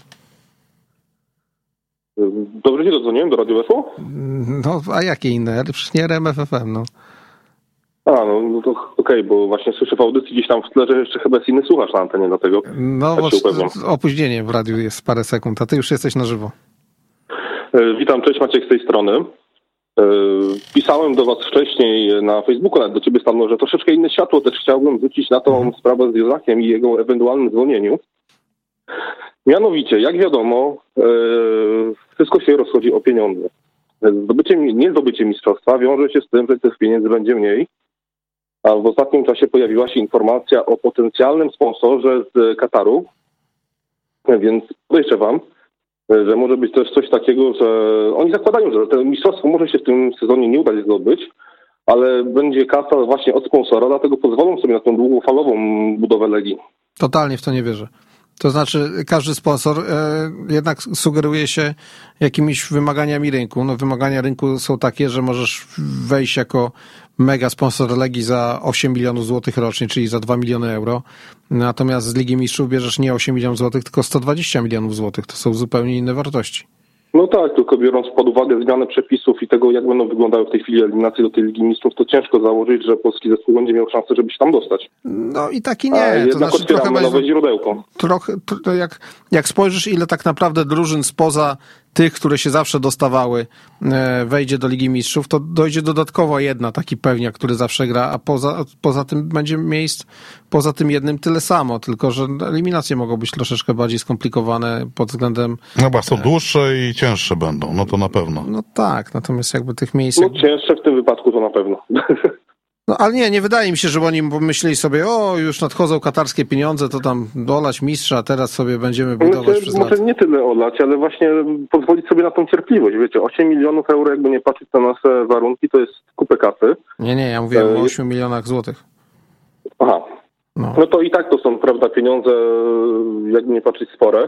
Dobrze się dodzwoniłem do Radio Weszło? No, a jakie inne? Przecież nie RMF FM, no. No to okej, bo właśnie słyszę w audycji gdzieś tam w tle, że jeszcze chyba jest inny słuchacz na antenie, dlatego no, bo opóźnienie w radiu jest parę sekund, a ty już jesteś na żywo. Witam, cześć, Maciek z tej strony. Pisałem do was wcześniej na Facebooku, nawet do ciebie stanął, że troszeczkę inne światło też chciałbym zwrócić na tą sprawę z Józakiem i jego ewentualnym zwolnieniu. Mianowicie, jak wiadomo, wszystko się rozchodzi o pieniądze. Zdobycie mistrzostwa wiąże się z tym, że tych pieniędzy będzie mniej, a w ostatnim czasie pojawiła się informacja o potencjalnym sponsorze z Kataru, więc podejrzewam, że może być też coś takiego, że oni zakładają, że to mistrzostwo może się w tym sezonie nie udać zdobyć, ale będzie kasa właśnie od sponsora, dlatego pozwolą sobie na tą długofalową budowę Legii. Totalnie w to nie wierzę. To znaczy każdy sponsor jednak sugeruje się jakimiś wymaganiami rynku. No, wymagania rynku są takie, że możesz wejść jako mega sponsor Legii za 8 milionów złotych rocznie, czyli za 2 miliony euro. Natomiast z Ligi Mistrzów bierzesz nie 8 milionów złotych, tylko 120 milionów złotych. To są zupełnie inne wartości. No tak, tylko biorąc pod uwagę zmianę przepisów i tego, jak będą wyglądały w tej chwili eliminacje do tej Ligi Mistrzów, to ciężko założyć, że polski zespół będzie miał szansę, żeby się tam dostać. No i tak i nie. A jednak to znaczy, otwieramy nowe źródełko. Trochę, jak spojrzysz, ile tak naprawdę drużyn spoza tych, które się zawsze dostawały, wejdzie do Ligi Mistrzów, to dojdzie dodatkowo jedna, taki pewniak, który zawsze gra, a poza tym będzie miejsc, poza tym jednym tyle samo, tylko że eliminacje mogą być troszeczkę bardziej skomplikowane pod względem... No bo są dłuższe i cięższe będą, no to na pewno. No tak, natomiast jakby tych miejsc... No cięższe w tym wypadku to na pewno. No ale nie wydaje mi się, żeby oni pomyśleli sobie, już nadchodzą katarskie pieniądze, to tam dolać mistrza, a teraz sobie będziemy budować przez lata. Może nie tyle olać, ale właśnie pozwolić sobie na tą cierpliwość. Wiecie, 8 milionów euro, jakby nie patrzeć na nasze warunki, to jest kupę kasy. Nie, ja mówiłem o 8 milionach złotych. Aha. No to i tak to są, prawda, pieniądze, jakby nie patrzeć, spore.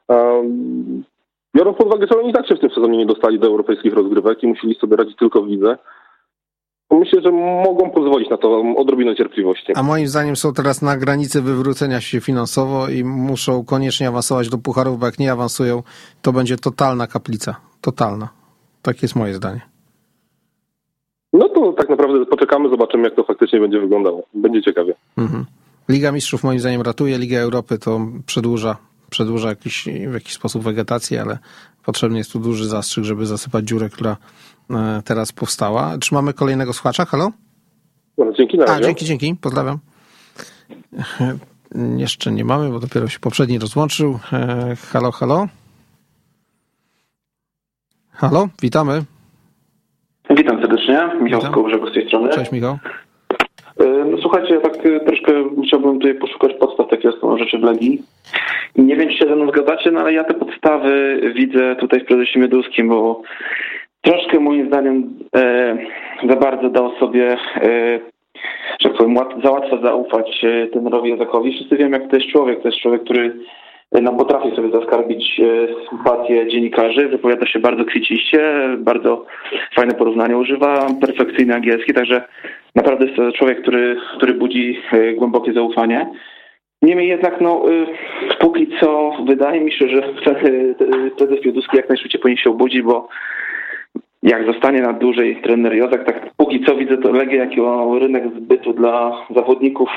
Biorąc pod uwagę, że oni tak się w tym sezonie nie dostali do europejskich rozgrywek i musieli sobie radzić tylko w lidze, myślę, że mogą pozwolić na to odrobinę cierpliwości. A moim zdaniem są teraz na granicy wywrócenia się finansowo i muszą koniecznie awansować do pucharów, bo jak nie awansują, to będzie totalna kaplica. Totalna. Tak jest moje zdanie. No to tak naprawdę poczekamy, zobaczymy, jak to faktycznie będzie wyglądało. Będzie ciekawie. Mhm. Liga Mistrzów moim zdaniem ratuje, Liga Europy to przedłuża w jakiś sposób wegetację, ale potrzebny jest tu duży zastrzyk, żeby zasypać dziurę, która teraz powstała. Czy mamy kolejnego słuchacza? Halo? No, dzięki, na razie. Dzięki, pozdrawiam. Jeszcze nie mamy, bo dopiero się poprzedni rozłączył. Halo? Halo, witamy. Witam serdecznie, Michał z Kołobrzegu z tej strony. Cześć, Michał. No słuchajcie, ja tak troszkę chciałbym tutaj poszukać podstaw, takie są rzeczy w Legii. I nie wiem, czy się ze mną zgadzacie, no ale ja te podstawy widzę tutaj w prezesie Mioduskim, bo troszkę moim zdaniem za bardzo dał sobie, że tak powiem, za łatwo zaufać trenerowi Józakowi. Wszyscy wiemy, jak to jest człowiek. To jest człowiek, który no potrafi sobie zaskarbić sympatię dziennikarzy, wypowiada się bardzo kwieciście, bardzo fajne porównanie używa, perfekcyjny angielski, także naprawdę jest to człowiek, który budzi głębokie zaufanie. Niemniej jednak, póki co wydaje mi się, że prezes Mioduski jak najszybciej powinien się obudzić, bo jak zostanie na dłużej trener Józek, tak póki co widzę to Legię jako rynek zbytu dla zawodników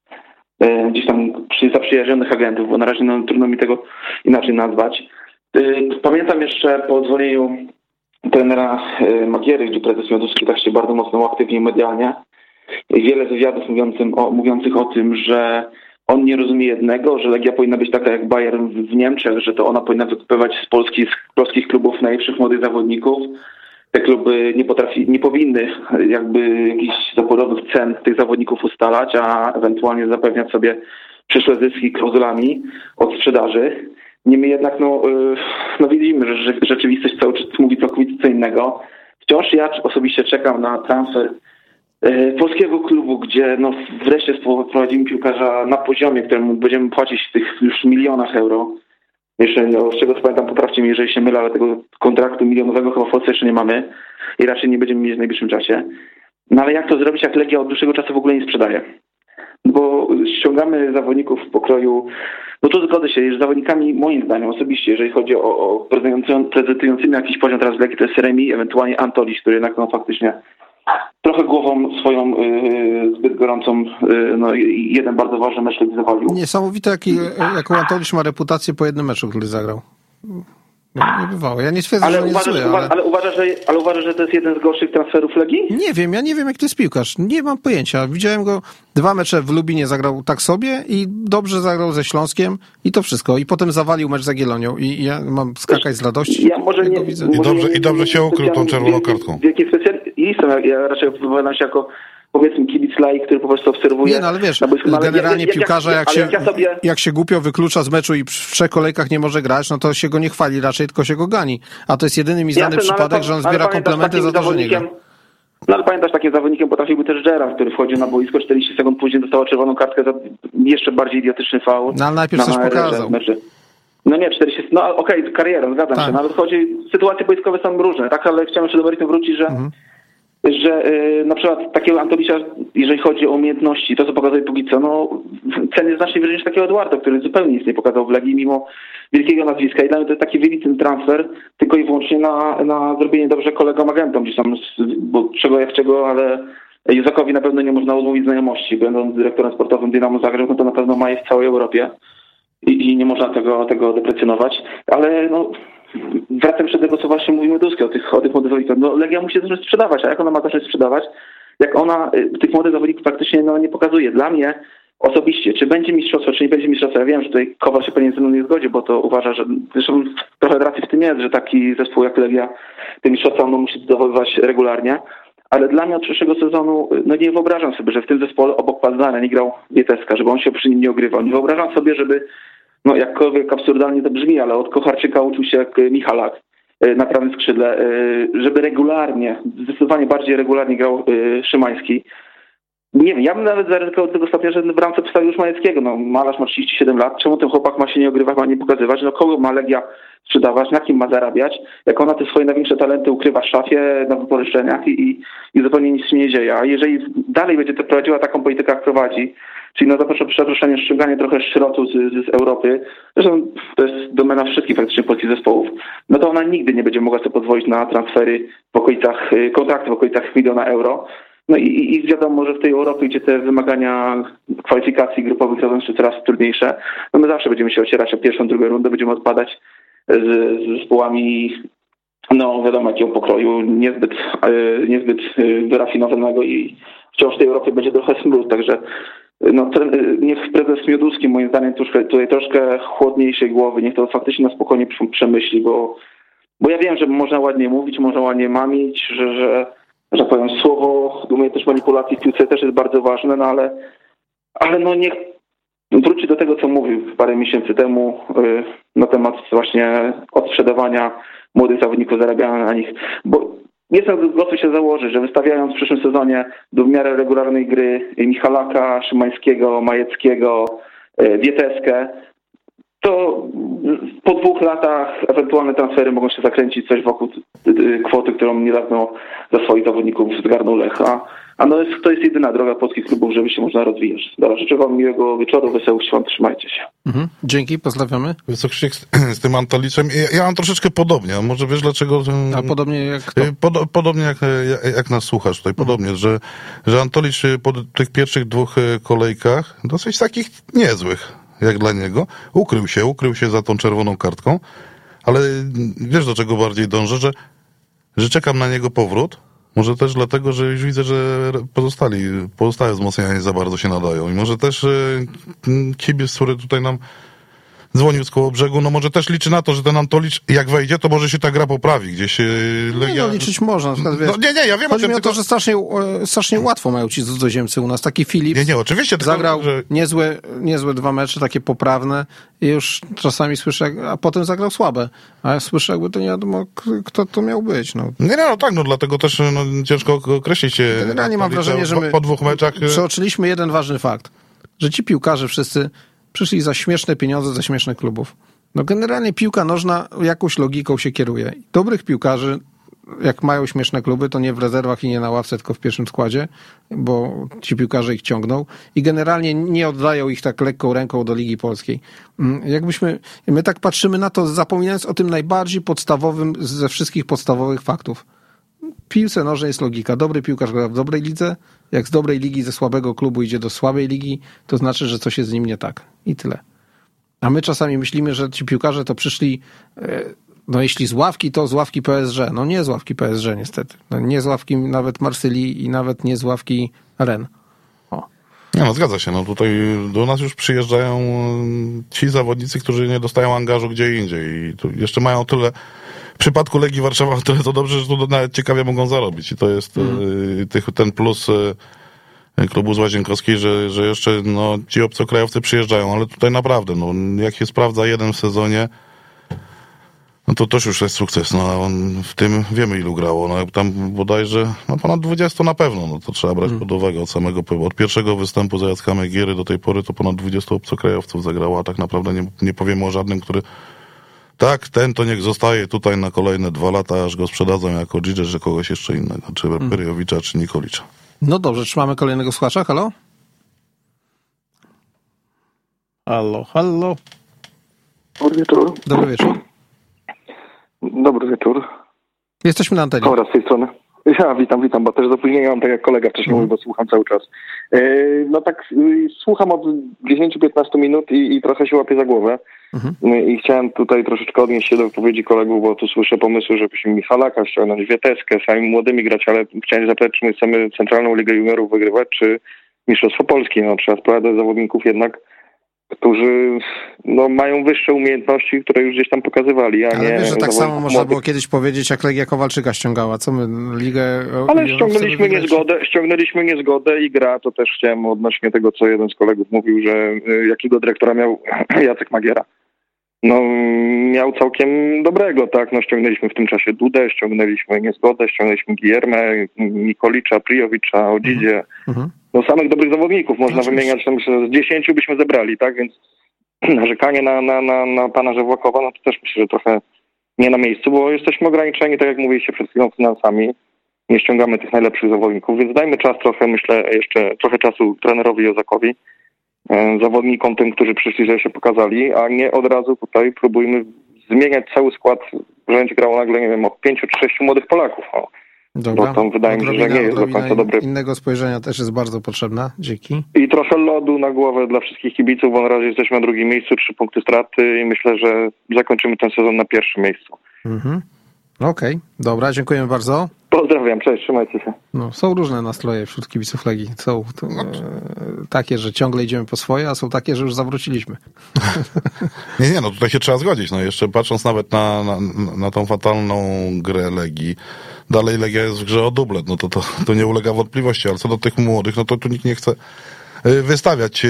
gdzieś tam zaprzyjaźnionych agentów, bo na razie trudno mi tego inaczej nazwać. Pamiętam jeszcze po zwolnieniu trenera Magiery, gdzie prezes Mioduski tak się bardzo mocno uaktywnił medialnie. Wiele wywiadów mówiących o tym, że on nie rozumie jednego, że Legia powinna być taka jak Bayern w Niemczech, że to ona powinna wykupywać z polskich klubów najlepszych młodych zawodników. Te kluby nie powinny jakby jakichś zawodowych cen tych zawodników ustalać, a ewentualnie zapewniać sobie przyszłe zyski klauzulami od sprzedaży. Niemniej jednak widzimy, że rzeczywistość cały czas mówi całkowicie co innego. Wciąż ja osobiście czekam na transfer polskiego klubu, gdzie wreszcie sprowadzimy piłkarza na poziomie, któremu będziemy płacić w tych już milionach euro. Jeszcze, z czego pamiętam, poprawcie mnie, jeżeli się mylę, ale tego kontraktu milionowego chyba w Polsce jeszcze nie mamy i raczej nie będziemy mieć w najbliższym czasie. No ale jak to zrobić, jak Legia od dłuższego czasu w ogóle nie sprzedaje? Bo ściągamy zawodników w pokroju, to zgodzę się, że zawodnikami moim zdaniem osobiście, jeżeli chodzi o prezentującymi jakiś poziom teraz w Legii, to jest Remi, ewentualnie Antoliś, który jednak faktycznie trochę głową swoją zbyt gorącą jeden bardzo ważny mecz zawalił. Niesamowite, jaką Antoliś ma reputację po jednym meczu, który zagrał. Nie bywało. Ja nie twierdzę, że nie jest zły, ale uważasz, że to jest jeden z gorszych transferów Legii? Ja nie wiem, jak to jest piłkarz. Nie mam pojęcia. Widziałem go 2 mecze w Lubinie, zagrał tak sobie i dobrze zagrał ze Śląskiem i to wszystko. I potem zawalił mecz z Jagiellonią i ja mam skakać z radości. Ja może nie, widzę. I dobrze się ukrył tą czerwoną kartką. Wielkim specjalistą, ja raczej wypowiadam się jako, powiedzmy, kibic laik, który po prostu obserwuje. Nie, no ale wiesz, generalnie piłkarza jak się głupio wyklucza z meczu i w 3 kolejkach nie może grać, no to się go nie chwali raczej, tylko się go gani. A to jest jedyny mi znany przypadek, że on zbiera komplementy za to, że nie gra. No ale pamiętasz, takim zawodnikiem potrafiłby też Gerrard, który wchodził na boisko, 40 sekund później dostał czerwoną kartkę za jeszcze bardziej idiotyczny faul. No ale najpierw coś pokazał. No nie, 40... No okej, karierą, zgadzam się. Nawet sytuacje boiskowe są różne, tak? Ale chciałem jeszcze do meritum wrócić, że na przykład takiego Antolisia, jeżeli chodzi o umiejętności, to co pokazuje póki co, cen jest znacznie wyżej niż takiego Eduardo, który zupełnie nic nie pokazał w Legii, mimo wielkiego nazwiska. I dla mnie to jest taki wybitny transfer, tylko i wyłącznie na zrobienie dobrze kolegom agentom, gdzie są, bo czego, ale Józekowi na pewno nie można odmówić znajomości. Będąc dyrektorem sportowym Dynamo Zagrzeb, to na pewno ma je w całej Europie i nie można tego deprecjonować. Ale wracam do tego, co właśnie mówimy Duskie, o tych młodych zawodnikach. Legia musi zacząć sprzedawać, a jak ona ma zacząć sprzedawać? Jak ona tych młodych zawodników praktycznie nie pokazuje. Dla mnie osobiście, czy będzie mistrzostwo, czy nie będzie mistrzostwo, ja wiem, że tutaj Kowal się pewnie ze mną nie zgodzi, bo to uważa, że zresztą trochę racji w tym jest, że taki zespół jak Legia te mistrzostwa musi zdobywać regularnie, ale dla mnie od przyszłego sezonu nie wyobrażam sobie, że w tym zespole obok Pazdana nie grał Wieteska, żeby on się przy nim nie ogrywał. Nie wyobrażam sobie, żeby jakkolwiek absurdalnie to brzmi, ale od Kocharczyka uczył się jak Michalak na prawym skrzydle, żeby regularnie, zdecydowanie bardziej regularnie grał Szymański. Nie wiem, ja bym nawet zaryzykował do tego stopnia, że w bramce postawił już Majeckiego. Malarz ma 37 lat, czemu ten chłopak ma się nie ogrywać, ma nie pokazywać? Kogo ma Legia sprzedawać, na kim ma zarabiać? Jak ona te swoje największe talenty ukrywa w szafie, na wypożyczeniach i zupełnie nic się nie dzieje. A jeżeli dalej będzie to prowadziła taką politykę, jak prowadzi, czyli zaproszenie, ściąganie trochę szrotu z Europy, zresztą to jest domena wszystkich praktycznie polskich zespołów, to ona nigdy nie będzie mogła sobie pozwolić na transfery w okolicach, kontrakty w okolicach 1 miliona euro. I wiadomo, że w tej Europie, gdzie te wymagania kwalifikacji grupowych są jeszcze coraz trudniejsze, my zawsze będziemy się ocierać o pierwszą, drugą rundę, będziemy odpadać z zespołami, wiadomo jakiego pokroju, niezbyt wyrafinowanego i wciąż w tej Europie będzie trochę smród, także niech prezes Mioduski moim zdaniem tutaj troszkę chłodniejszej głowy, niech to faktycznie na spokojnie przemyśli, bo ja wiem, że można ładnie mówić, można ładnie mamić, że powiem, słowo, umiejętność manipulacji w piłce też jest bardzo ważne, ale niech wróci do tego, co mówił parę miesięcy temu na temat właśnie odsprzedawania młodych zawodników, zarabiania na nich, bo nie jestem gotów się założyć, że wystawiając w przyszłym sezonie do w miarę regularnej gry Michalaka, Szymańskiego, Majeckiego, Wieteskę, to po 2 latach ewentualne transfery mogą się zakręcić coś wokół kwoty, którą niedawno za swoich zawodników zgarnął Lech. A to jest jedyna droga polskich klubów, żeby się można rozwijać. Dobra, życzę wam miłego wieczoru, wesołych świąt, trzymajcie się. Dzięki, pozdrawiamy. Krzysiek, z tym Antoliczem, ja mam troszeczkę podobnie, a może wiesz dlaczego? A podobnie jak kto? Podobnie jak nas słuchasz tutaj, podobnie, że Antolicz po tych pierwszych 2 kolejkach, dosyć takich niezłych, jak dla niego, ukrył się za tą czerwoną kartką, ale wiesz do czego bardziej dążę, że czekam na niego powrót. Może też dlatego, że już widzę, że pozostałe wzmocnienia nie za bardzo się nadają. I może też kibic, który tutaj nam dzwonił z Kołobrzegu, no może też liczy na to, że ten Antolicz, jak wejdzie, to może się ta gra poprawi. Gdzieś Legia... Nie, liczyć można. Na przykład, wiesz, ja wiem chodzi mi o to, że strasznie łatwo mają ci cudzoziemcy u nas. Taki Filip oczywiście, zagrał niezłe 2 mecze, takie poprawne i już czasami słyszę, a potem zagrał słabe. A ja słyszę, jakby to nie wiadomo, kto to miał być. No. Dlatego też ciężko określić się. Generalnie mam wrażenie, że my po 2 meczach przeoczyliśmy jeden ważny fakt, że ci piłkarze wszyscy przyszli za śmieszne pieniądze, za śmiesznych klubów. No generalnie piłka nożna jakąś logiką się kieruje. Dobrych piłkarzy, jak mają śmieszne kluby, to nie w rezerwach i nie na ławce, tylko w pierwszym składzie, bo ci piłkarze ich ciągną i generalnie nie oddają ich tak lekką ręką do Ligi Polskiej. My tak patrzymy na to, zapominając o tym najbardziej podstawowym ze wszystkich podstawowych faktów. W piłce nożnej jest logika. Dobry piłkarz gra w dobrej lidze. Jak z dobrej ligi, ze słabego klubu idzie do słabej ligi, to znaczy, że coś jest z nim nie tak. I tyle. A my czasami myślimy, że ci piłkarze to przyszli, no jeśli z ławki, to z ławki PSG. No nie z ławki PSG niestety. No nie z ławki nawet Marsylii i nawet nie z ławki Rennes. Nie, zgadza się. No tutaj do nas już przyjeżdżają ci zawodnicy, którzy nie dostają angażu gdzie indziej. I tu jeszcze mają tyle... W przypadku Legii Warszawa tyle to dobrze, że tu nawet ciekawie mogą zarobić. I to jest ten plus klubu z Łazienkowskiej, że jeszcze ci obcokrajowcy przyjeżdżają, ale tutaj naprawdę, jak się sprawdza jeden w sezonie, no to też już jest sukces. No, on w tym wiemy ilu grało. No, tam bodajże ponad 20 na pewno. No, to trzeba brać pod uwagę od pierwszego występu za Jacka Megiery do tej pory to ponad 20 obcokrajowców zagrało, a tak naprawdę nie powiemy o żadnym, który ten to niech zostaje tutaj na kolejne 2 lata, aż go sprzedadzą jako Dzidżę, czy kogoś jeszcze innego, czy Periowicza, czy Nikolicza. No dobrze, trzymamy kolejnego słuchacza. Halo? Halo. Dobry wieczór. Dobry wieczór. Dobry wieczór. Jesteśmy na antenie. Dobra, z tej strony. Ja witam, bo też z opóźnieniem mam, tak jak kolega wcześniej mówił, bo słucham cały czas. Słucham od 10-15 minut i trochę się łapię za głowę. I chciałem tutaj troszeczkę odnieść się do wypowiedzi kolegów, bo tu słyszę pomysły, żebyśmy Michalaka ściągnąć, Wieteskę, sami młodymi grać, ale chciałem zapytać, czy my chcemy Centralną Ligę Juniorów wygrywać, czy Mistrzostwo Polski. Trzeba sprowadzać zawodników jednak, którzy mają wyższe umiejętności, które już gdzieś tam pokazywali, ale nie... wiesz, że tak samo można było kiedyś powiedzieć, jak Legia Kowalczyka ściągała. Co my, ligę... Ale ściągnęliśmy niezgodę i gra, to też chciałem odnośnie tego, co jeden z kolegów mówił, że jakiego dyrektora miał Jacek Magiera. Miał całkiem dobrego, tak, ściągnęliśmy w tym czasie Dudę, ściągnęliśmy Niezgodę, ściągnęliśmy Giermę, Nikolicza, Prijowicza, Odzidzie. Samych dobrych zawodników można wymieniać, myślę, że z 10 byśmy zebrali, tak, więc narzekanie na pana Żewłakowa, to też myślę, że trochę nie na miejscu, bo jesteśmy ograniczeni, tak jak mówiliście przed chwilą, finansami, nie ściągamy tych najlepszych zawodników, więc dajmy czas trochę, myślę, jeszcze trochę czasu trenerowi Jozakowi, zawodnikom tym, którzy przyszli, że się pokazali, a nie od razu tutaj próbujmy zmieniać cały skład, że będzie grało nagle, nie wiem, od 5 czy 6 młodych Polaków. Dobra. Bo to wydaje mi się, że nie jest do końca dobry. Innego spojrzenia też jest bardzo potrzebna. Dzięki. I trochę lodu na głowę dla wszystkich kibiców, bo na razie jesteśmy na 2. miejscu, 3 punkty straty i myślę, że zakończymy ten sezon na 1. miejscu. Okej, dobra, dziękujemy bardzo. Pozdrawiam, cześć, trzymajcie się. Są różne nastroje wśród kibiców Legii. Są takie, że ciągle idziemy po swoje, a są takie, że już zawróciliśmy. Nie, tutaj się trzeba zgodzić. Jeszcze patrząc nawet na tą fatalną grę Legii, dalej Legia jest w grze o dublet, to nie ulega wątpliwości, ale co do tych młodych, to tu nikt nie chce wystawiać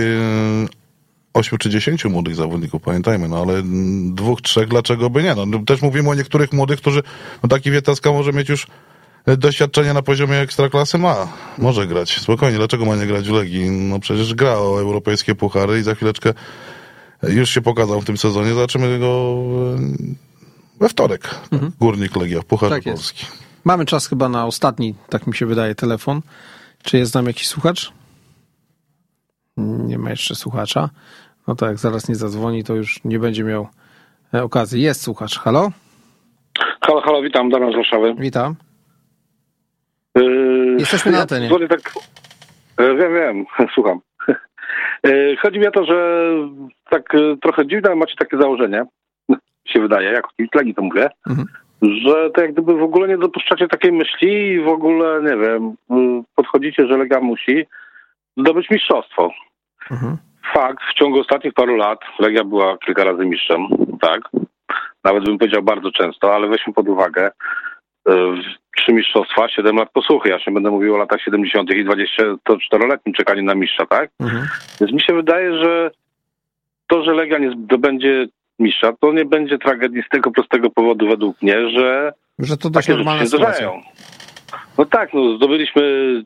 8 czy 10 młodych zawodników, pamiętajmy, ale 2, 3, dlaczego by nie? Też mówimy o niektórych młodych, którzy, taki Wieteska może mieć już doświadczenie na poziomie ekstraklasy, może grać, spokojnie, dlaczego ma nie grać w Legii? Przecież gra o europejskie puchary i za chwileczkę już się pokazał w tym sezonie. Zobaczymy go we wtorek. Górnik Legia w Pucharze Polski. Mamy czas chyba na ostatni, tak mi się wydaje, telefon. Czy jest tam jakiś słuchacz? Nie ma jeszcze słuchacza. No to jak zaraz nie zadzwoni, to już nie będzie miał okazji. Jest słuchacz. Halo? Halo, witam, Damian z Warszawy. Witam. Jesteśmy na antenie. Tak, wiem, słucham. Chodzi mi o to, że tak trochę dziwne macie takie założenie, się wydaje, jako kibic Legii to mówię, że to jak gdyby w ogóle nie dopuszczacie takiej myśli i w ogóle, nie wiem, podchodzicie, że Legia musi zdobyć mistrzostwo. Fakt, w ciągu ostatnich paru lat Legia była kilka razy mistrzem, tak? Nawet bym powiedział bardzo często, ale weźmy pod uwagę 3 mistrzostwa, 7 lat posłuchy. Ja się będę mówił o latach 70. i 24-letnim czekaniu na mistrza, tak? Więc mi się wydaje, że to, że Legia nie zdobędzie mistrza, to nie będzie tragedii z tego prostego powodu według mnie, że to dość normalna sytuacja. No tak, zdobyliśmy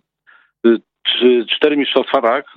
4 mistrzostwa, tak?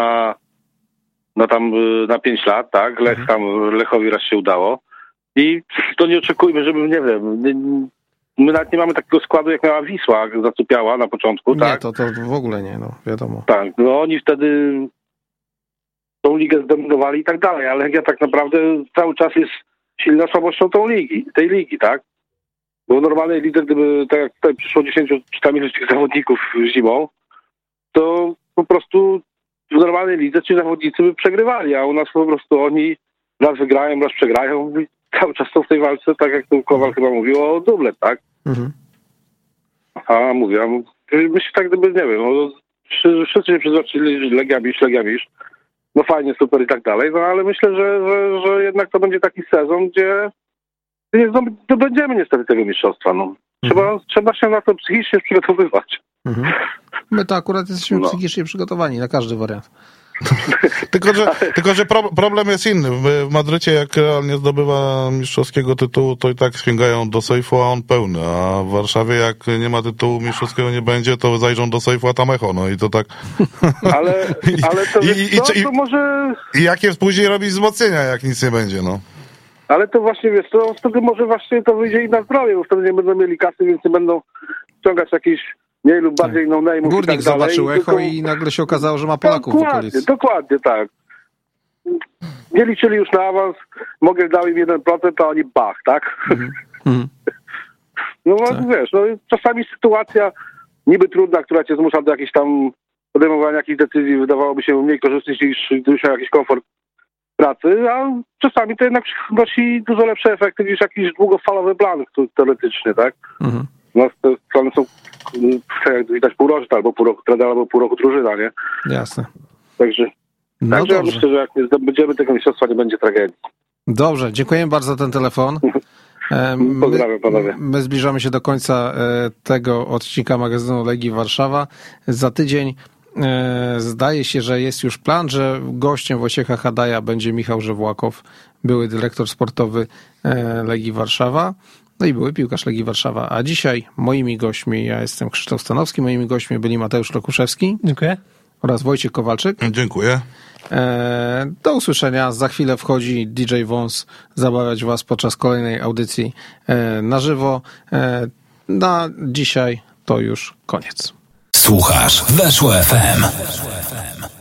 Na 5 lat, tak? Lechowi raz się udało. I to nie oczekujmy, żeby, nie wiem, my nawet nie mamy takiego składu, jak miała Wisła, jak zasypiała na początku, nie, tak? To w ogóle nie, wiadomo. Tak, oni wtedy tą ligę zdominowali i tak dalej, ale Legia tak naprawdę cały czas jest silną słabością tej ligi, tak? Bo w normalnej lidze, gdyby tak jak tutaj przyszło 10 czy tam ileś tych zawodników zimą, to po prostu w normalnej lidze ci zawodnicy by przegrywali, a u nas po prostu oni raz wygrają, raz przegrają i cały czas są w tej walce, tak jak tu Kowal chyba mówił, o dublet, tak? A mówię, my się tak gdyby, nie wiem, wszyscy się przyzwyczaili, że Legia mistrz, no fajnie, super i tak dalej, no ale myślę, że jednak to będzie taki sezon, gdzie nie zdobędziemy niestety tego mistrzostwa, no. Trzeba się na to psychicznie przygotowywać. My to akurat jesteśmy psychicznie przygotowani na każdy wariant. Tylko, że problem jest inny. W Madrycie, jak Real nie zdobywa mistrzowskiego tytułu, to i tak sięgają do sejfu, a on pełny. A w Warszawie, jak nie ma tytułu mistrzowskiego, nie będzie, to zajrzą do sejfu, a tam echo. No i to tak... Ale to może... I jakie później robić wzmocnienia, jak nic nie będzie, no. Ale to właśnie, wiesz, to wtedy może właśnie to wyjdzie i na zdrowie, bo wtedy nie będą mieli kasy, więc nie będą ściągać jakichś mniej lub bardziej no-name'ów. Górnik zobaczył echo i nagle się okazało, że ma Polaków w okolicy. Dokładnie tak. Nie liczyli już na awans, Mogę dał im 1%, a oni bach, tak? No tak. Wiesz, czasami sytuacja niby trudna, która cię zmusza do jakichś tam podejmowania jakichś decyzji, wydawałoby się mniej korzystnych niż gdybyś miał jakiś komfort pracy, a czasami to jednak przynosi dużo lepsze efekty niż jakiś długofalowy plan teoretyczny, tak? No, te plany są, jak widać, półroczne, albo pół roku trener, albo pół roku drużyna, nie? Jasne. Także ja myślę, że jak nie zdobędziemy tego mistrzostwa, nie będzie tragedii. Dobrze, dziękuję bardzo za ten telefon. Pozdrawiam panowie. My zbliżamy się do końca tego odcinka magazynu Legii Warszawa. Za tydzień zdaje się, że jest już plan, że gościem Wojciecha Hadaja będzie Michał Żewłakow, były dyrektor sportowy Legii Warszawa, no i były piłkarz Legii Warszawa. A dzisiaj moimi gośćmi, ja jestem Krzysztof Stanowski, moimi gośćmi byli Mateusz Lokuszewski. Dziękuję. Oraz Wojciech Kowalczyk. Dziękuję. Do usłyszenia. Za chwilę wchodzi DJ Wąs zabawiać was podczas kolejnej audycji na żywo. Na dzisiaj to już koniec. Słuchasz Weszło FM.